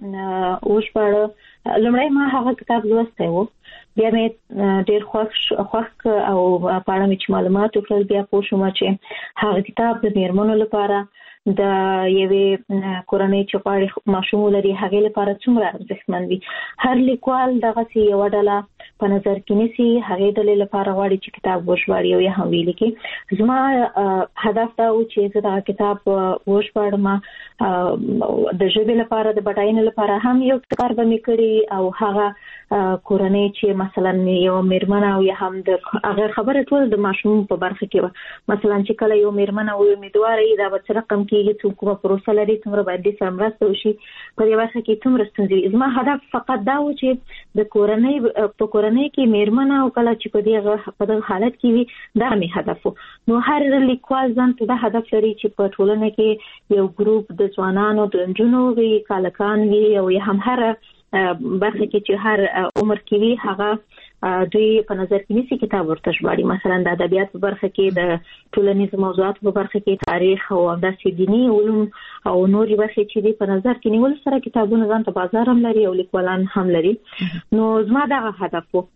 وشپړ لمړی ما هغه کتاب لوستی و بیا مې ډېر خوښ خوښ او په اړه مې معلومات وکړل بیا پوه شوم چې هغه کتاب د میرمنو لپاره د یوې کورنۍ چې غواړي ماشوم لري هغه لپاره څومره ارزښتمن وي هر لیکوال دغه سی یو ډله په نظر کې نیسي هغه د لپاره غواړي چې کتاب وژباړي او یا هم ولیکي زما هدف دا و چې زه دا کتاب وژباړم د ژبې لپاره د بډاینې لپاره هم یو کار به مې کړی او هغه کورنۍ چې مثلا یو میرمن او یا هم د هغه خبره ټول د ماشوم په برخه کې مثلا چې کله یو میرمن او امیدواري دا به رقم کېږي چې کومه پروسه لري څومره باید د سمرسته وشي په دې برخه کې څومره ستونزې زما هدف فقط دا و چې د کورنۍ په کورنۍ کې میرمن او کله چې په دې په دغه حالت کې وي دا مې هدف نو هر لیکوال ځان ته دا هدف لري چې په ټولنه کې یو ګروپ د ځوانانو د نجونو وي کالکان وي او یا هم هر برخه کې چې هر عمر کې وي هغه دوی په نظر کې نیسي کتاب ورته ژباړي مثلا د ادبیات په برخه کې د ټولنیزو موضوعاتو په برخه کې تاریخ او داسې دینی علوم او نورې برخې چې دي په نظر کې نیول سره کتابونه ځان ته بازار هم لري او لیکوالان هم لري نو زما دغه هدف و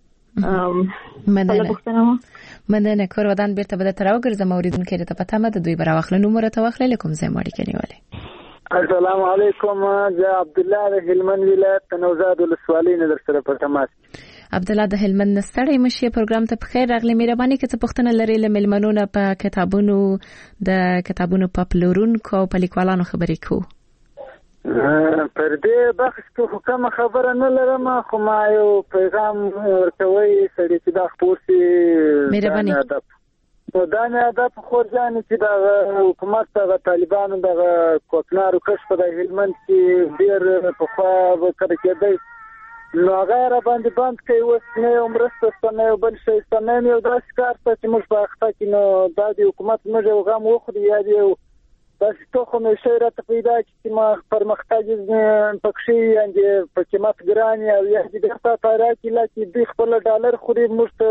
مننه مننه کور ودان بیرته به تر اوګرځم اوریدونکو ته پته مده دوی براوخل نمبر ته واخلې کوم ځای ماړي کنيواله السلام علیکم زه عبد الله د هلمند ولایت نوزاد ولسوالۍ نه در سره په تماس عبد الله د هلمند نستړی مشي پروګرام ته بخیر راغلی مهرباني که څه پوښتنه لري له ملمنونو په کتابونو د کتابونو په پلورونکو په لیکوالانو خبرې کو پر دې بحث ته کومه خبره نه لرم خو ما یو پیغام ورکوي سړي چې دا خپورسي مهرباني نو دا نه دا په خورځان چې دا حکومت د طالبانو د کوکنارو کشف د هلمند کې ډیر په خوا وکړ کېدای نو غیر باندې باند کوي اوس نه عمرسته ستنه یو بل شي ستنه یو داس کار ته چې موږ په اخته کې نو دا د حکومت موږ غم وخوري یا دی داسې تخم یې شی راته پیدا کړي چې ما پرمختګ پکښې یعنې په قیمت ګران وي او یا دې بېرته پیدا کړي لکه دوی خپله ډالر خوري موږ ته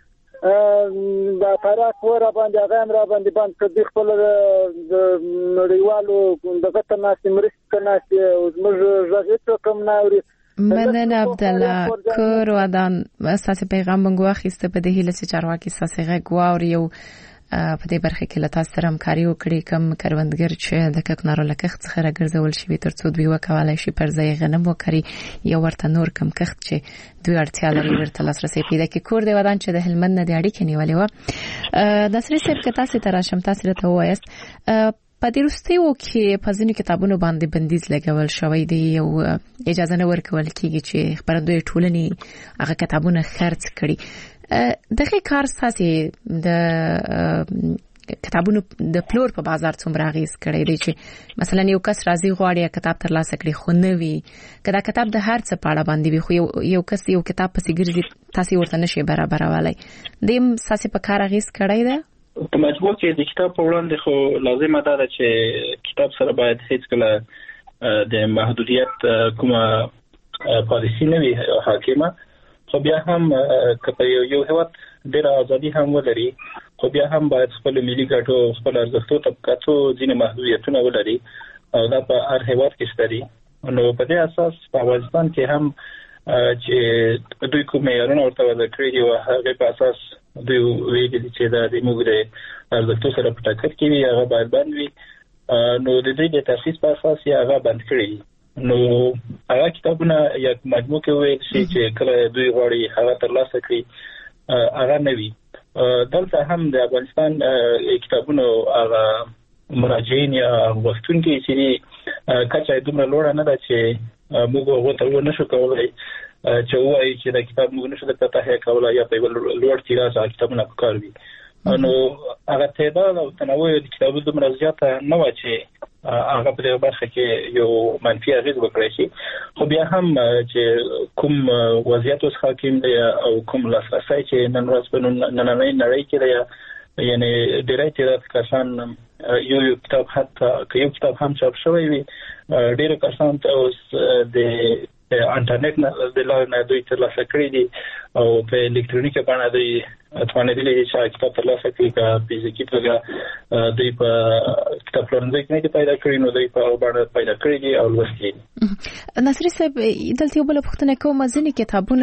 د اتراک و را باندې هغه هم را باندې بند کړ دوی خپله د نړیوالو دغه ته ناستې مرستې ته ناستې او زموږ غږ هېڅوک هم نه اوري. مننه عبدالله کور ودان ستاسې پیغام موږ واخیسته په دې هیله چې چارواکي ستاسې غږ واوري او په دې برخه کې له تاسو سره همکاري وکړي کوم کروندګر چې د ککنارو له کښت څخه راګرځول شوي تر څو دوی وکولای شي پر ځای غنم وکړي یا ورته نور کم کښت چې دوی اړتیا لري ورته لاسرسي پیدا کړي. کور دی ودان چې د هلمند نه د اړیکې نیولې وه. نصري صاحب که تاسو ته راشم تاسو راته ووایاست په دې وروستیو کې په ځینو کتابونو باندې بندیز لګول شوی دی او اجازه نه ورکول کېږي چې خپرندوی ټولنې هغه کتابونه خرڅ کړي. دغه کار ستاسو د کتابونو د پلور په بازار څومره اغیز کړی دی چې مثلا یو کس راځي غواړي کتاب ترلاسه کړي خو نه وي کدا کتاب د هر څه په اړه باندې وي خو یو کس یو کتاب پسې ګرځي تاسو ورته نشي برابرولای دیم تاسو په کار اغیز کړی دی په مجموع کې د کتاب په وړاندې خو لازمه ده چې کتاب سره باید هیڅ کله د محدودیت کومه پالیسی نه وي حاکمه خو بیا هم که یو یو هیواد ډېر ازادي هم ولري خو بیا هم باید خپل ملي ګټو خپل ارزښتو طبقاتو ځینې محدودیتونه ولري او دا په هر هیواد کې شته دي. نو په دې اساس په افغانستان کې هم چې دوی کوم معیارونه ورته وضع کړي دي او هغه په اساس دوی ویلي دي چې دا د موږ د ارزښتو سره په ټکر کې وي هغه باید بند وي. نو د دې د تخصیص په اساس یې هغه بند کړي. نو هغه کتابونه یا مجموع کې ویل شي چې کله دوی غواړي هغه ترلاسه کړي هغه نه وي. دلته هم د افغانستان کتابونو هغه مراجعین یا غوښتونکي چې کچه یې دومره لوړه نه ده چې موږ هغه ته ونشو کولای چې وایي چې دا کتاب موږ نشو درته تهیه کولای یا په لوړ تیراژ کتابونه پکار وي. نو هغه تعداد او تنوع د کتابونو دومره زیاته نه و چې هغه په دې برخه کې یو منفي اغیز وکړي شي. خو بیا هم چې کوم وضعیت اوس حاکم دی او کوم لاسرسی چې نن ورځ په نننۍ نړۍ کې دی یعنی ډېری تعداد کسان یو یو کتاب حتی که یو کتاب هم چاپ شوی وي ډېر کسان ته اوس د انټرنیټ نه د لارې نه دوی ترلاسه کړي دي او په الکترونیکي بڼه دوی توانېدلي دي چې کتاب ترلاسه کړي که فزیکي توګه دوی په کتابپلورنځي کې نه دي پیدا کړي نو دوی په هغه بڼه پیدا کړي دي او لوستي دي. نصري صاحب دلته یو بله پوښتنه کوم ځینې کتابونه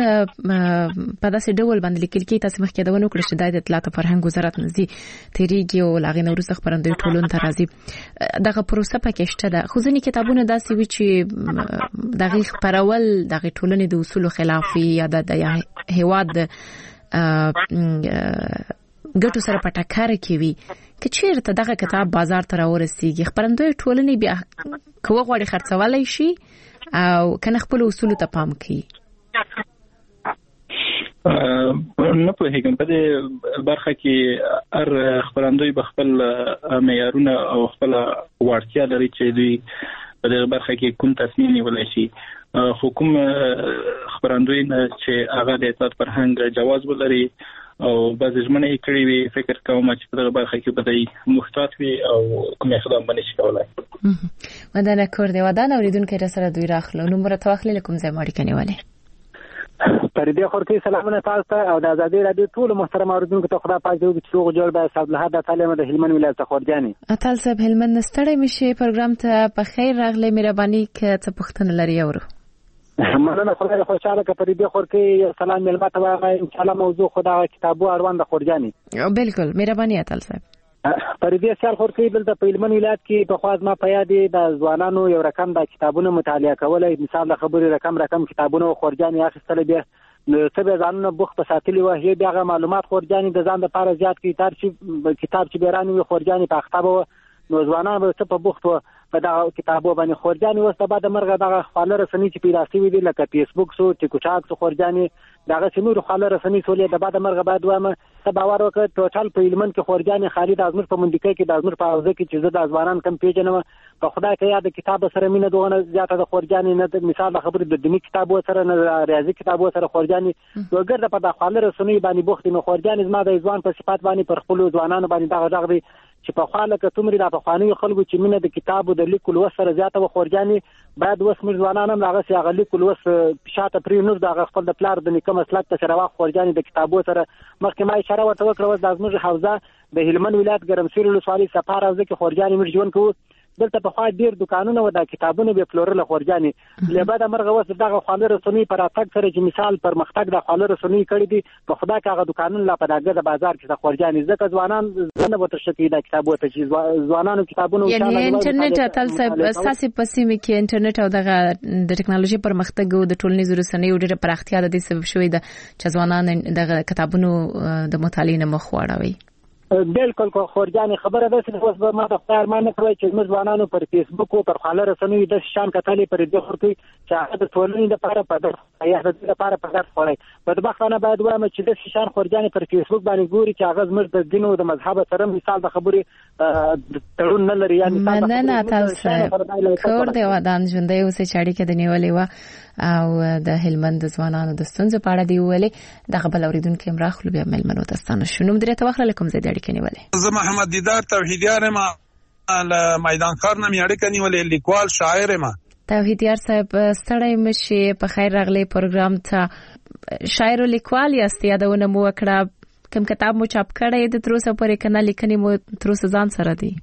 په داسې ډول باندې لیکل کېږي تاسو مخکې یادونه وکړه چې دا د اطلاعات او فرهنګ وزارت نه ځي تېرېږي او له هغې نه وروسته خپرندوی ټولنو ته راځي دغه پروسه پکې شته ده خو ځینې کتابونه داسې وي چې د هغې خپرول د هغې ټولنې د اصولو خلاف وي یا د هېواد د ګټو سره په ټکر کې وي که چېرته دغه کتاب بازار ته راورسېږي خپرندوی ټولنې بیا که وغواړي خرڅولی شي او که نه خپلو اصولو ته پام کوي. نه پوهېږم په دې برخه کې هر خپرندوی به خپل معیارونه او خپله وړتیا لري چې دوی په دې برخه کې کوم تصمیم نیولی شي. خو کوم خپرندوی چې هغه د اطلاعات فرهنګ جواز ولري او بعضې ژمنې یې کړې وي فکر کوم چې په دغه برخه کې به دوی محتاط وي او کوم اقدام به نشي کولی. مننه کور دی ودان اورېدونکی را سره دوی راخلو نوم راته واخلئ له کوم ځای مو اړیکه نیولې. فريدې خورکۍ سلامونه تاسو ته او د ازادي رادیو ټول محترم اوریدونکو ته خدا پاک دې چې څوک جوړ به صاحب له هدا تعالی د هلمند ولایت خورجاني اتل صاحب هلمند نستړی مشي پروګرام ته په خیر راغلی مهرباني که څه پوښتنه لري اورو. مننه خدای خوشاله که فريدې خورکۍ سلام ملمت واغه ان شاء الله موضوع خدا کتابو اړوند خورجاني بالکل مهرباني اتل صاحب. فريدې سیال خورکۍ بل د هلمند ولایت کې په خواز ما پیادې د ځوانانو یو رقم د کتابونو مطالعه کولای مثال د خبرې رقم رقم کتابونو خورجاني اخیستل بیا نو څه به ځانونه بوخت ساتلی و هي بیا معلومات خورجاني د ځان لپاره زیات کی تر چې کتاب چې بیرانی وي خورجاني په خطابو نو ځوانان به څه په بوخت په دا کتابو باندې خورجاني وسته بعد مرغه دغه خپل رسنۍ چې پیدا شوی دي لکه فیسبوک سو ټیک ټاک سو خورجاني دغه سمور خپل رسنۍ سولې د بعد مرغه بعد وامه تباور وکړ ټوټل په هلمند کې خورجاني خالد ازمر په منډکې کې د ازمر په اوزه کې چې د ځوانان کم پیژنم په خدای کې یاد کتاب سره مینه دوه زیاته د خورجاني نه مثال خبرې د دینی کتابو سره نه ریاضي کتابو سره خورجاني وګرځه په د خپل رسنۍ باندې بوخت نو خورجاني زما د ځوان په صفات باندې پر خپل ځوانانو باندې دغه دغه چې په خاله کې تمري د افغاني خلکو چې مینه د کتابو د لیکلو وسره زیاته و خورجاني باید وس موږ ځوانان هم هغه سي هغه لیکلو وس شاته پرې نو د خپل د پلار د نیکه مسلک ته سره واخ خورجاني د کتابو سره مخکې ما اشاره ورته وکړه د زموږ حوزه د هلمند ولایت ګرمسیر ولسوالۍ سفاره ځکه خورجاني موږ ژوند کوو دلته په خوا ډیر دکانونه و د کتابونو به فلورل خورجاني لبا د مرغه وس دغه خاله رسنی پر اتک سره چې مثال پر مختګ د خاله رسنی کړی دي په خدا کې هغه دکانونه لا په دغه د بازار کې د خورجاني ځکه ځوانان زنه به ترشتي د کتابو ته چې ځوانانو کتابونو یعنی انټرنیټ اتل صاحب اساسي پسیمه کې انټرنیټ او دغه د ټکنالوژي پر مختګ او د ټولنیزو رسنیو ډیره پراختیا د دې سبب شوې ده چې ځوانان دغه کتابونو د مطالعې نه مخ واړوي بالکل کو خورجاني خبره ده چې اوس به ما د خپل ارمان کوي چې موږ ځوانانو پر فیسبوک او پر خاله رسنوي د شان کتلې پر دې خورتي چې هغه د ټولنې لپاره په دغه یا د لپاره په درس وړي په دغه باید وایم چې د شان خورجاني پر فیسبوک باندې ګوري چې هغه زموږ د دین او د مذهب سره مثال د خبرې تړون نه لري یعنی نه نه تاسو کور دی ودان ژوندۍ اوسې چاړي کې د نیولې و او د هلمند ځوانانو د ستونزو په اړه دی ویلې د خپل اوریدونکو امراخلو بیا ملمنو تاسو شنو مدیریت واخله کوم زیات اړیکې نیولې زه محمد دیدار توحیدیار ما له میدان خار نه اړیکې نیولې لیکوال شاعر ما توحیدیار صاحب ستړی مشي په خیر راغلی پروګرام ته شاعر او لیکوال یاست یادونه مو وکړه کوم کتاب مو چاپ کړی د تر اوسه پورې کنه لیکنې مو تر اوسه ځان سره دی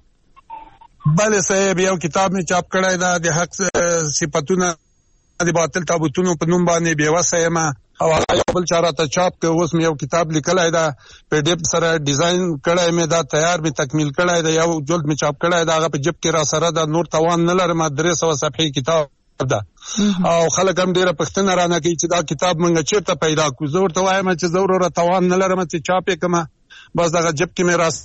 بله صاحب یو کتاب می چاپ کړی دا د حق صفاتونه د باطل تابوتونو په نوم باندې بیوسه ما او یو بل چاره ته چاپ کې اوس مې یو کتاب لیکلای دا په ډیپ سره ډیزاین کړای مې دا تیار مې تکمیل کړای دا یو جلد مې چاپ کړای دا په جب کې را سره دا نور توان نه لرم درې سوه صفحې کتاب دا او خلک هم ډیره پښتنه رانه کوي چې دا کتاب مونږ چیرته پیدا کوو زه ورته وایم چې ضرور توان نه لرم چې چاپ یې کما بس دا جب کې مې را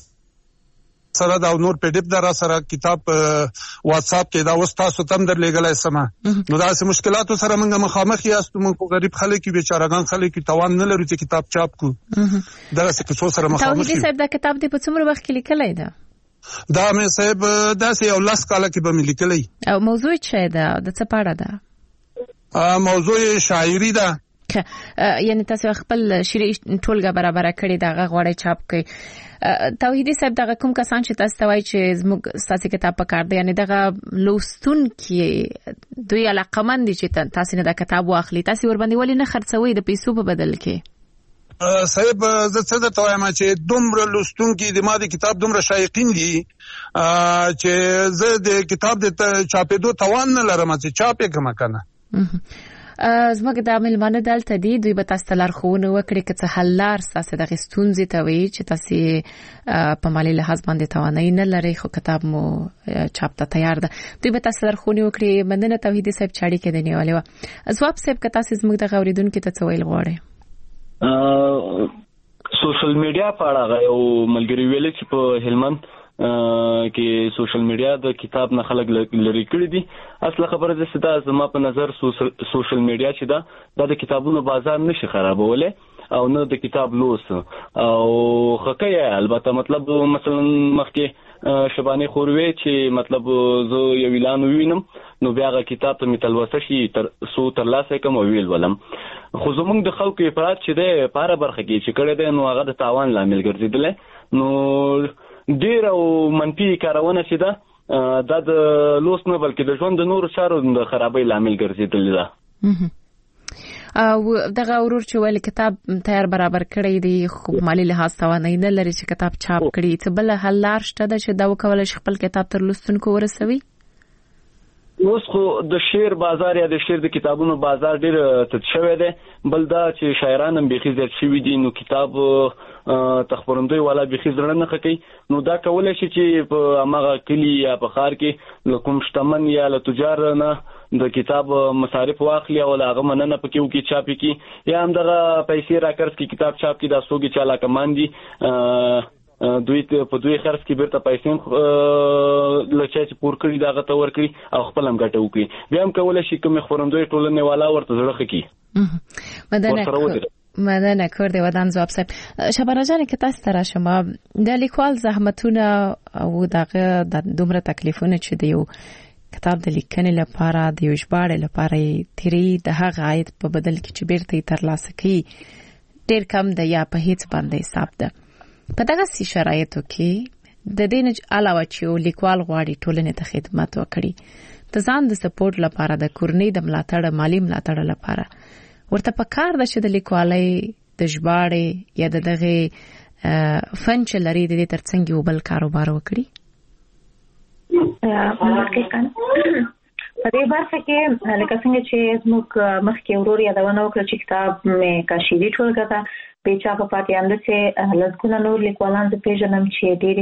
سره دا نور په ډیپ دا سره کتاب واتس اپ کې دا اوس تاسو تم در لګلای سم نو دا سه مشکلاتو سره موږ مخامخ یاستو موږ غریب خلک کې بیچارهګان خلک کې توان نه لري چې کتاب چاپ کو دا څه څه سره مخامخ توحید صاحب دا کتاب دې په څومره وخت کې لیکلای دا دا مې صاحب دا سه یو لاس کاله کې به مې لیکلای او موضوع څه ده د څه پاړه ده موضوع شاعری ده یعنی تاسو خپل شعري ټولګه برابر کړی دا غوړې چاپ کړي توحیدی صاحب دغه کوم کسان چې تاسو توای چې زموږ ساسي کتاب پکار دی یعنی دغه لوستون کې دوی علاقمند دي چې تاسو نه دا کتاب واخلي تاسو ور باندې ولې نه خرڅوي د پیسو په بدل کې صاحب زه څه درته وایم چې دومره لوستون کې د ما د کتاب دومره شایقین دي چې زه د کتاب د چاپېدو توان نه لرم چې چاپ یې کوم کنه زموږ د ملمانه دلته دي دوی به تاسو لارښوونه وکړي چې څه حل لار تاسو د غستونځي ته وي چې تاسو په مالی لحاظ باندې توانای نه لري خو کتاب مو چاپ ته تیار ده دوی به تاسو لارښوونه وکړي مننه توحید صاحب چاړي کې دی نیولې و ځواب صاحب که تاسو زموږ د غوریدونکو ته څه ویل غواړي سوشل میډیا په اړه یو ملګری ویل چې په هلمند کې سوشل میډیا د کتاب نه خلک لري کړی دي اصله خبره ده چې دا زما په نظر سوشل میډیا چې دا د کتابونو بازار نشي خرابوله او نه د کتاب لوس او خکې البته مطلب مثلا مخکې شبانه خوروي چې مطلب زه یو اعلان وینم نو بیا غا کتاب ته متلوسه شي تر سو تر لاسه کوم ویل ولم خو زمونږ د خلکو افراط چې ده پاره برخه کې چې کړه ده نو هغه د تاوان لامل ګرځیدل نو ډیر او منفي کارونه چې ده دا د لوس نه بلکې د ژوند د نور چارو د خرابۍ لامل ګرځیدل ده او دغه ورور چې ول کتاب تیار برابر کړی دی خو مالی لحاظ توانای نه لري چې کتاب چاپ کړي ته بل حل لار شته چې دا وکول شي خپل کتاب تر لوستونکو ورسوي اوس خو د شعر بازار یا د شعر د کتابونو بازار ډیر تد شوی دی بل دا چې شاعران هم بيخي زیات شوي دي نو کتاب تخبرندوی والا بيخي زړه نه کوي نو دا کولای شي چې په هغه کلی یا په خار کې لکم شتمن یا له تجار نه د کتاب مصارف واخلي او هغه مننه پکې وکي چاپ کی یا هم دغه پیسې راکړس کی کتاب چاپ کی دا سوګي چاله کمان دي دوی په دوی خرڅ کې بیرته پیسې لچا چې پور کړی دا غته ور کړی او خپل هم ګټه وکړي بیا هم کولای شي کوم خبرندوی ټولنه والا ورته زړه خکی مدنه مدنه کور دی ودان ځواب صاحب شبانه جان کې تاسو تر شما د لیکوال زحمتونه او دغه د دومره تکلیفونه چې دی کتاب د لیکنې لپاره د یو ژباړې لپاره تیری د هغه عاید په بدل کې چې بیرته ترلاسه کړي ډیر کم د یا په هیڅ باندې حساب ده په دغه شرایطو کې د دې نه علاوه چې لیکوال غواړي ټولنې ته خدمت وکړي د ځان د سپورټ لپاره د کورنۍ د ملاتړ مالی ملاتړ لپاره ورته پکار ده چې د لیکوالۍ د ژباړې یا د دغه فن چې لري د دې ترڅنګ یو بل کاروبار وکړي. په دې برخه کې لکه څنګه چې زموږ مخکې ورور یادونه وکړه چې کتاب مې کاشيري ټولګه ده په چا په پاتې اند چې لږونه نور لیکوالان د پیژنم چې ډېری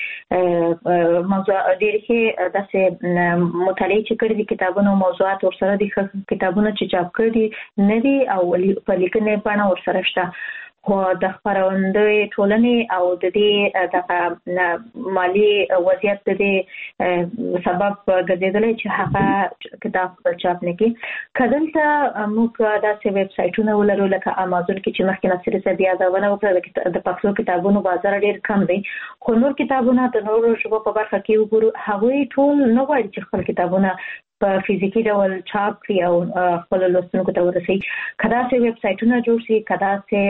ښه موضوع ډېری ښه داسې مطالعه چې کړي دي کتابونو موضوعات ورسره دي کتابونه چې چاپ کړي نه دي او په لیکنې باندې ورسره شته خو د خبرندوی ټولنې او د دې د مالی وضعیت د دې سبب ګرځیدلی چې هغه کتاب چاپ نه کړي. کله موږ داسې ویب سایټونه ولرو لکه امازون کې چې مخکې نصر صاحب یادونه وکړه د پښتو کتابونو بازار ډېر کم دی خو نور کتابونه د نورو ژبو په برخه کې وګورو هغوی ټول نه غواړي چې خپل کتابونه په فزیکی ډول چاپ کړي او خپل لوستونکو ته ورسوي. کدا سه ویب سایټونه جوړ شي کدا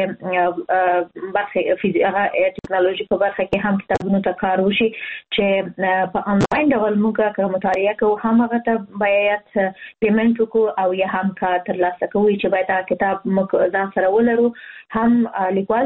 سه برخه فزیکي ټیکنالوژي په برخه کې هم کتابونو ته کار وشي چې په انلاین ډول موږ کوم مطالعه کوو هم هغه ته باید پیمنټ وکړو او یا هم کا ترلاسه کوو چې باید دا کتاب موږ ځان سره ولرو هم لیکوال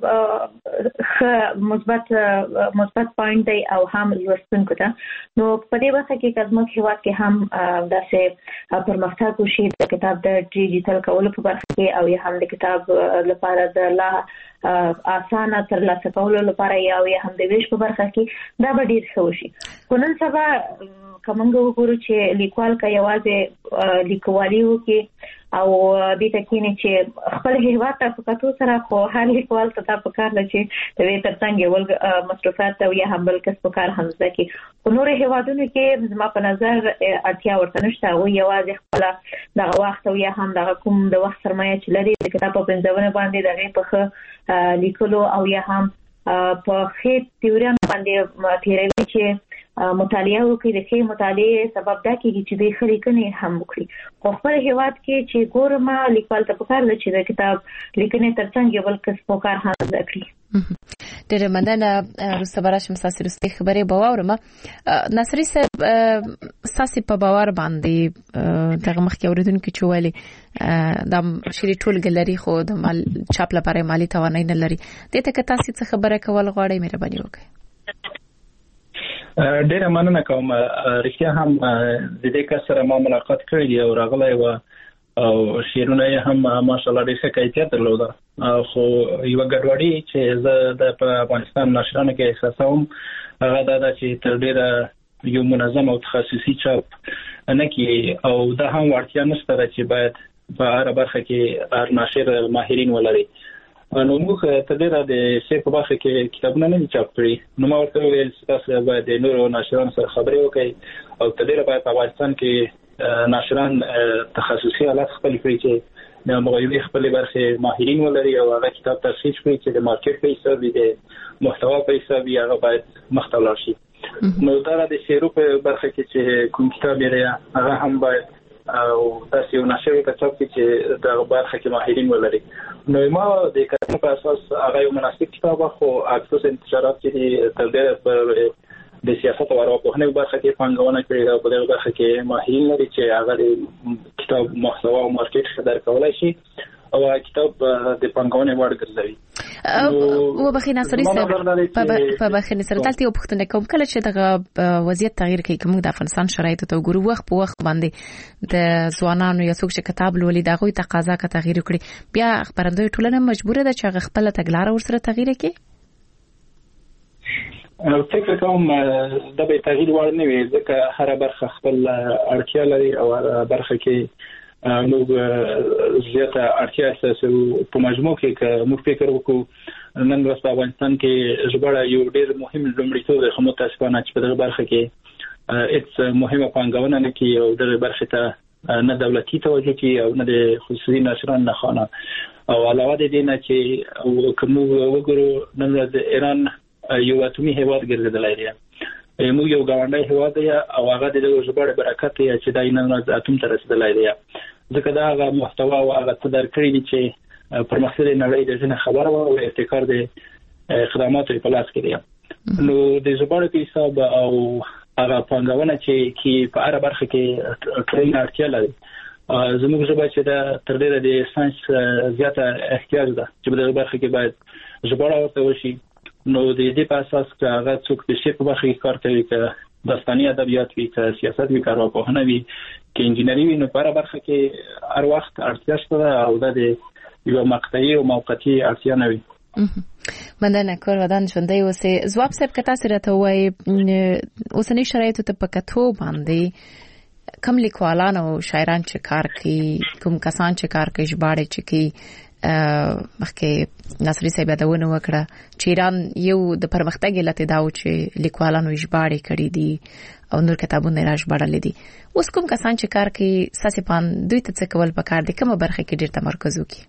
ته مثبت مثبت پوینټ دی او هم لوستونکو ته. نو په دې وخت کې کله موږ هیواد کې هم داسې پرمختګ وشي د کتاب د ډیجیټل کولو په برخه کې او یا هم د کتاب لپاره د لا اسانه ترلاسه کولو لپاره یا هم د ویش په برخه کې دا به ډیر ښه وشي. خو نن سبا کومنګ وګورو چې لیکوال کا یوازې لیکوالي وکي او دې تکینه چې خپل هیواد ته فقط سره خو هر لیکوال ته په کار لچې د وې ترڅنګ ول مصرفات او یا هم بل کسب کار هم ځکه په نور هیوادونو کې زما په نظر اړتیا ورته نشته او یوازې خپل دغه وخت او یا هم دغه کوم د وخت سرمایه چې لري د کتاب په بنځونه باندې دغه په لیکلو او یا هم په خې تیوریا باندې تیروي چې مطالعه وکړي د ښه مطالعه سبب دا کېږي چې د خلیکنې هم وکړي. خو خپل هیواد کې چې ګورم لیکوال ته پکار ده چې د کتاب لیکنې ترڅنګ یو بل کسب کار هم زده کړي. ډېر مننه روسته براشم ساسي روسته خبرې باورم نصری صاحب ساسي په باور باندې دغه مخکې اوریدونکو چې ویلي د شری ټول ګلري خو د مال چاپ لپاره مالی توانای نه لري دته که تاسو څه خبره کول غواړئ مهرباني وکړئ. ډیره مننه کوم. رښتیا هم د دې کس سره ما ملاقات کړی دی او راغلی و او شیرونه هم ماشاءالله ډېر ښه کیفیت درلوده خو یو ګډوډي چې زه د افغانستان نشرانو کې احساسوم هغه دا چې تر ډیره یو منظم او تخصصي چاپ نه کی او دا هم ورتیا نشته چې باید په هر برخه کې هر ناشر ماهرین ولري. نو موږ ته ډیره د شی په برخه کې کتابونه نه چاپ کړی نو ما ورته ویل چې تاسو باید د نورو ناشرانو سره خبرې وکړئ او ته ډیره باید په افغانستان کې ناشران تخصصي حالات خپل کړي چې د مغوي خپل برخه ماهرین ولري او هغه کتاب تشخیص کړي چې د مارکیټ په حساب د محتوا په حساب یې هغه باید مختلف شي. نو دا د شیرو په برخه کې چې کوم کتاب یې هغه هم باید او تاسو یو نشوي په څوک چې د برخه کې ماهرین ولري. نو ما د کتاب په اساس هغه یو مناسب کتاب خو اکثر انتشارات کې تر ډېره پر د سیاست او ارواپوهنې برخه کې پنځونه کړې او په دغه برخه کې ماهرین لري چې هغه کتاب محتوا او مارکیټ خدای کولای شي او کتاب د پنځونه وړ ګرځوي. او بخښنه سړی سره په بخښنه سره تلته یو پښتنه کوم کله چې دغه وضعیت تغییر کوي کوم د افغانستان شرایط ته وګورو وخت په وخت باندې د ځوانانو یا څوک چې کتاب لولي دغه تقاضا کا تغییر کړي بیا خبرندوی ټولنه مجبوره ده چې خپل تګلارې ورسره تغییر کړي. فکر کوم دا به تغییر وړ نه وي ځکه هر برخه خپل اړتیا لري او هر برخه کې نو زیاته اړتیا اساسه په مجموع کې که موږ فکر وکړو نن ورځ په افغانستان کې ژباړه یو ډېر مهم لومړیتوب دی خو متاسفانه چې په دغه برخه کې هیڅ مهمه پانګونه نه کوي او دغه برخه ته نه دولتي توجه کوي او نه د خصوصي نشران نه خانه او علاوه د دې نه چې کوم وګورو نن د ایران یو اتمی هیواد ګرځیدلی دی موږ یو ګاونډی هیواد دی او هغه د ژباړې برکت دی چې د نن ورځ اتم ته رسیدلی دی ځکه دا هغه محتوا او هغه څه درکړي دي چې پرمختللې نړۍ د ځینې خبره او ابتکار د خدماتو په لاس کې دی. نو د ژباړو په حساب او هغه پنځونه چې کې په اړه برخه کې ټرین اړتیا لري زموږ ژبه چې د تر ډیره د ساينس زیاته احتیاج ده چې په دغه برخه کې باید ژباړه ورته وشي نو د دې په اساس چې هغه څوک د شی په برخه کې کار کوي چې داستاني ادبیات وي که سیاست وي که ارواپوهنه وي که انجینری وي نو په هر برخه کې هر وخت اړتیا شته او د یو مقطعي او موقتي اړتیا نه وي. مننه کور ودان ژوندۍ اوسې. ځواب صاحب که تاسو راته وایي اوسنۍ شرایطو ته په کتو باندې کوم لیکوالان او شاعران چې کار کوي کوم کسان چې کار کوي ژباړې چې کوي مخکې ناصري صاحب یادونه وکړه چې ایران یو د پرمختګ علت دا و چې لیکوالانو ژباړې کړي دي او نور کتابونه یې ژباړلي دي. اوس کوم کسان چې کار کوي ساسې پان دوی ته څه کول پکار دي کومه برخه کې ډېر تمرکز وکړي؟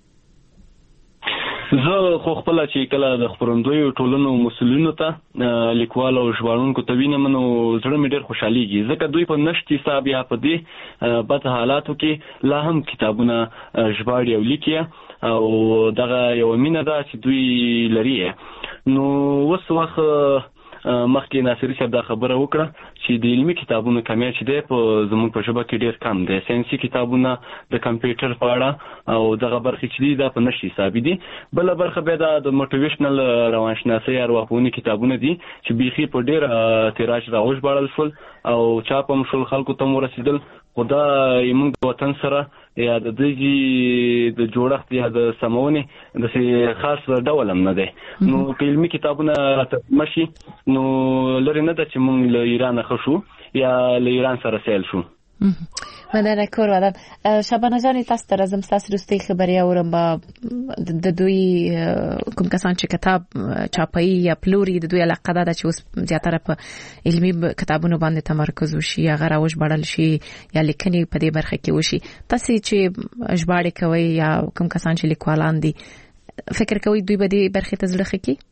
زه خو خپل چې کله د خبرندوی ټولنو مسؤلینو ته لیکوال او ژباړونکو ته وینم نو زړه مې ډېر خوشحاليږي ځکه دوی په نشټ حساب یا په دې بد حالاتو کې لا هم کتابونه ژباړي او لیکي او دغه یو مینه ده چې دوی لري. نو اوس وخت مخکې ناصري صاحب دا خبره وکړه چې د علمي کتابونو کمیت چې دی په زموږ په ژبه کې ډېر کم دی. ساينسي کتابونه د کمپیوټر په اړه او دغه برخې چې دي دا په نشي حسابي دي. بل برخه به دا د موټیویشنل روانشناسي ارواپوهنې کتابونه دي چې بيخي په ډېر تیراژ راوژبړل شول او چاپ هم شول خلکو ته ورسېدل. خدا یمن د وطن سره یا د دې د جوړښت یا د سمونې د خاص ډول هم نه دی. نو علمي کتابونه ماشي نو لري نه د چې مونږ له ایران خشو یا له ایران سره سیل شو. مننه کور ودان. شبانه جان تاسو ته راځم تاسو رستي خبري اورم د دوی کوم کسان چې کتاب چاپي یا پلوري د دوی علاقه ده چې اوس زیاتره په علمي کتابونو باندې تمرکز وشي یا غراوش بړل شي یا لیکني په دې برخه کې وشي. تاسو چې ژباړې کوي یا کوم کسان چې لیکوالان دي فکر کوي دوی به دې برخه ته ځل خکې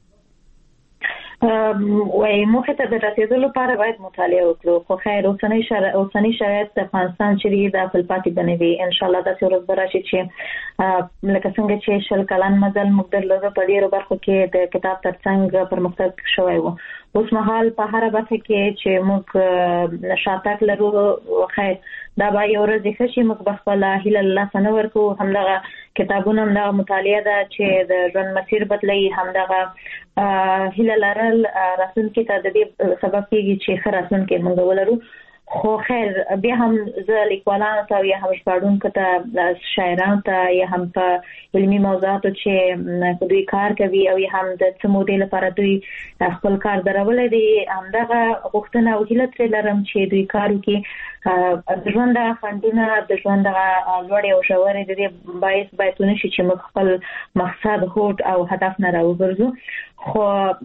وای موږ ته د رسیدلو لپاره باید مطالعه وکړو خو خیر اوسنۍ شرایط اوسنۍ شرایط د افغانستان چې د خپل پاتې بنوي ان شاء الله د څورز براشي چې لکه څنګه چې شل کلن مزل موږ درلوده په ډیرو برخو کې د کتاب ترڅنګ پرمختګ شوی وو. اوس مهال په هر برخه کې چې موږ شاتک لرو خیر دا به یو ورځ ښه شي موږ بخپل هیله الله سنور کو همدغه کتابونه همدغه مطالعه ده چې د ژوند مسیر بدلوي همدغه هیله لرل راتلونکي ته د دې سبب کېږي چې ښه راتلونکي موږ ولرو. خو خیر بیا هم زه لیکوالانو ته یا هم ژباړونکو ته شاعرانو ته یا هم په علمي موضوعاتو چې دوی کار کوي او یا هم د څه مودې لپاره دوی خپل کار درولې دي همدغه غوښتنه او هیله ترې لرم چې دوی کار وکړي د ژوند د خنډونه د ژوند د لوړې او ژورې د دې باعث باید ونشي چې موږ خپل مقصد هوډ او هدف نه راوګرځو. خو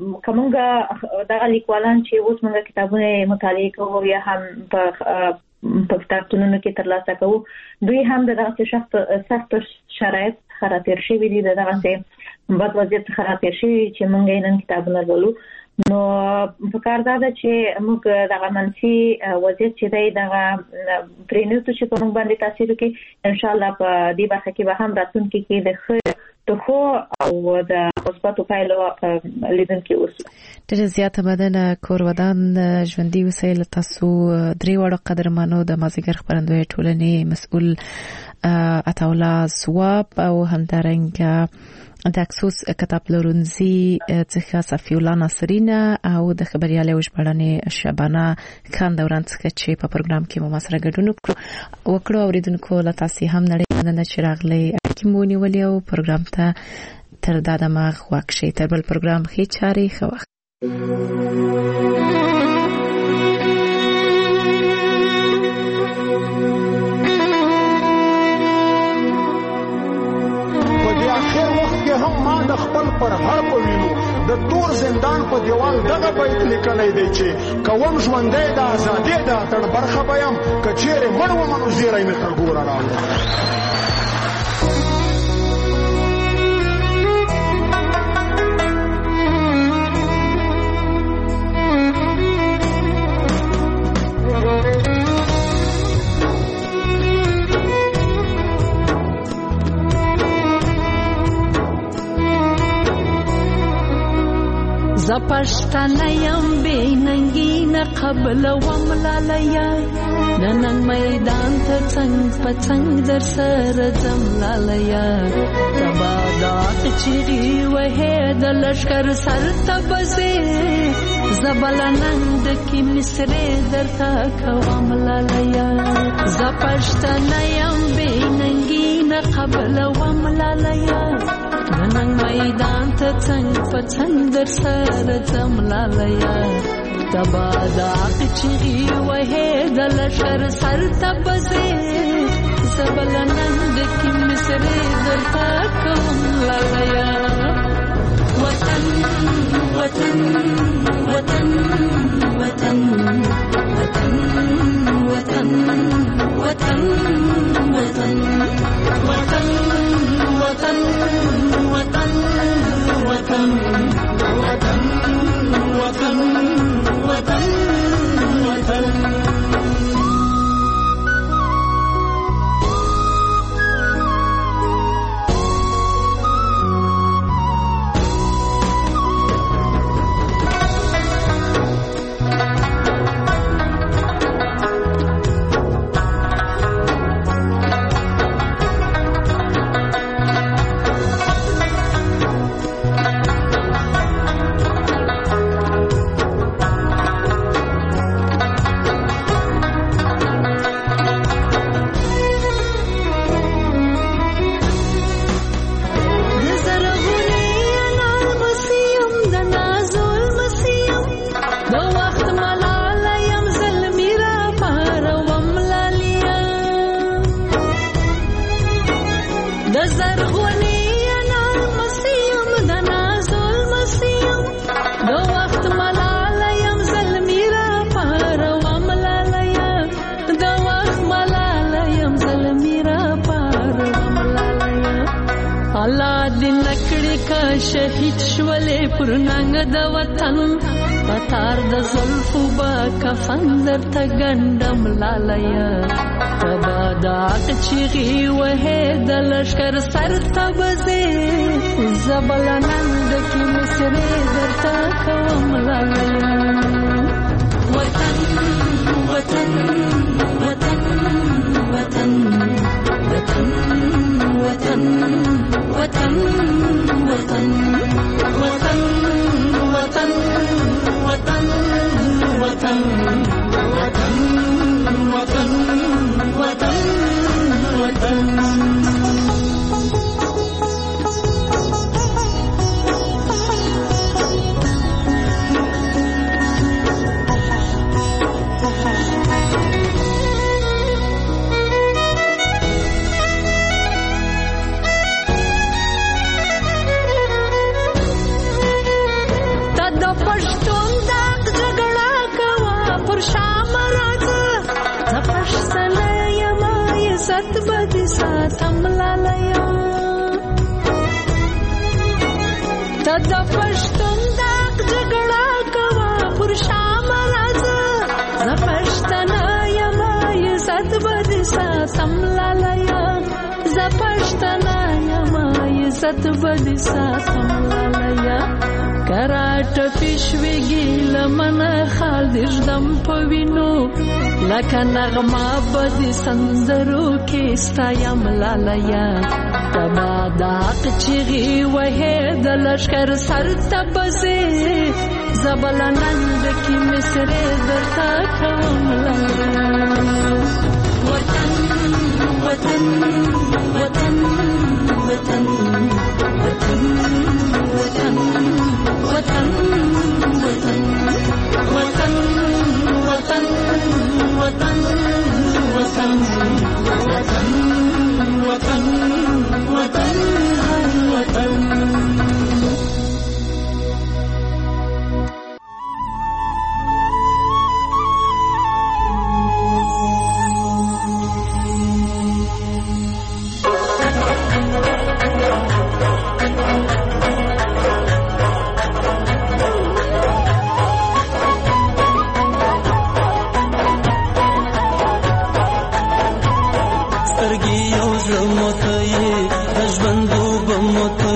کومه دغه لیکوالان چې اوس موږ کتابونه مطالعه کوو یا هم په په کتابتونونو کې ترلاسه کوو دوی هم دغه سخت سخت شرایط خراتیر شي وي دغه څه بد وضعیت خراتیر شي چې موږ یې نن کتابونه لولو. نو په کار دا ده چې موږ دغه منفي وضعیت چې دی دغه پرېنوتو چې په موږ باندې تاثیر کوي ان شاء الله په دې برخه کې به هم راتلونکي کې د ښه خو او د مثبتو پایلو لیدونکي اوسو. ډېر زیاته مننه کور ودان ژوندۍ اوسئ. له تاسو درې واړو قدرمنو د مازدیګر خبرندوی ټولنې مسؤل عطاالله ځواب او همدارنګه د اکسوس کتاب پلورنځي څخه صفی الله ناصرینه او د خبريالۍ او ژباړنې شبانه خان دوران څخه چې په پروګرام کې مو سره ګډون وکړو وکړو اوریدونکو له تاسو هم نړۍ مننه چې راغلي اړیکې مو نیولې او پروګرام ته تر دا د مغ واکشي تر بل پروګرام هیڅ چاري خو د خپل پر هر په وینو د تور زندان په دیوال دغه بیت لیکلای دی چې کوم ژوندې د ازادۍ د تر برخه بیم کچېره مړ و منو زیرای نه تر ګور راو. زپشتنه یم بی ننگی نه قبل وم لالیا نننگ میدان ته څنګ په څنګ در سره ځم لالیا تبا دات چیغي وه د لشکر سر ته بزې زبلننګ د کی مصرې درته کوم لالیا زپشتنه یم بی ننگی نه قبل وم لالیا نننگ میدان ته څنګ په څنګ در سره ځم لالیا تبا دات چیغي وه د لشکر سر ته بزې زبلننګ کی مصرې درته کوم لالیا وطن وطن وطن وطن وطن وطن وطن وطن وطن وطن وطن وطن وطن وطن وطن وطن شهید شولې پر ننګ د وطن پتار د زلفو با کفن درته ګنډم لالیا تبا دات چیغي وه د لشکر سر ته بزې زبلننګ کی مصرې درته کوم لالیا وطن وطن وطن وطن وطن وطن وطن وطن وطن وطن وطن وطن وطن وطن وطن وطن بدی ساتم لالیا تد پښتون داغ جګړه کوا پر شام راځه ز پښتنه یم عزت بدی ساتم لالیا ز پښتنه یم عزت بدی ساتم لالیا کراټ پښویږي لمن خال دژدم پوینو لکه نغمه بدی سندرو کې ستایم لالیا تبا داق چیغي وه د لشکر سر ته بزې زبلننګ کی مصرې درته کوم لالیا وطن وطن وطن وطن وطن وطن وطن وطن وطن وطن وطن وطن وطن وطن وطن سترګې یو زموته یې د ژوندو به موته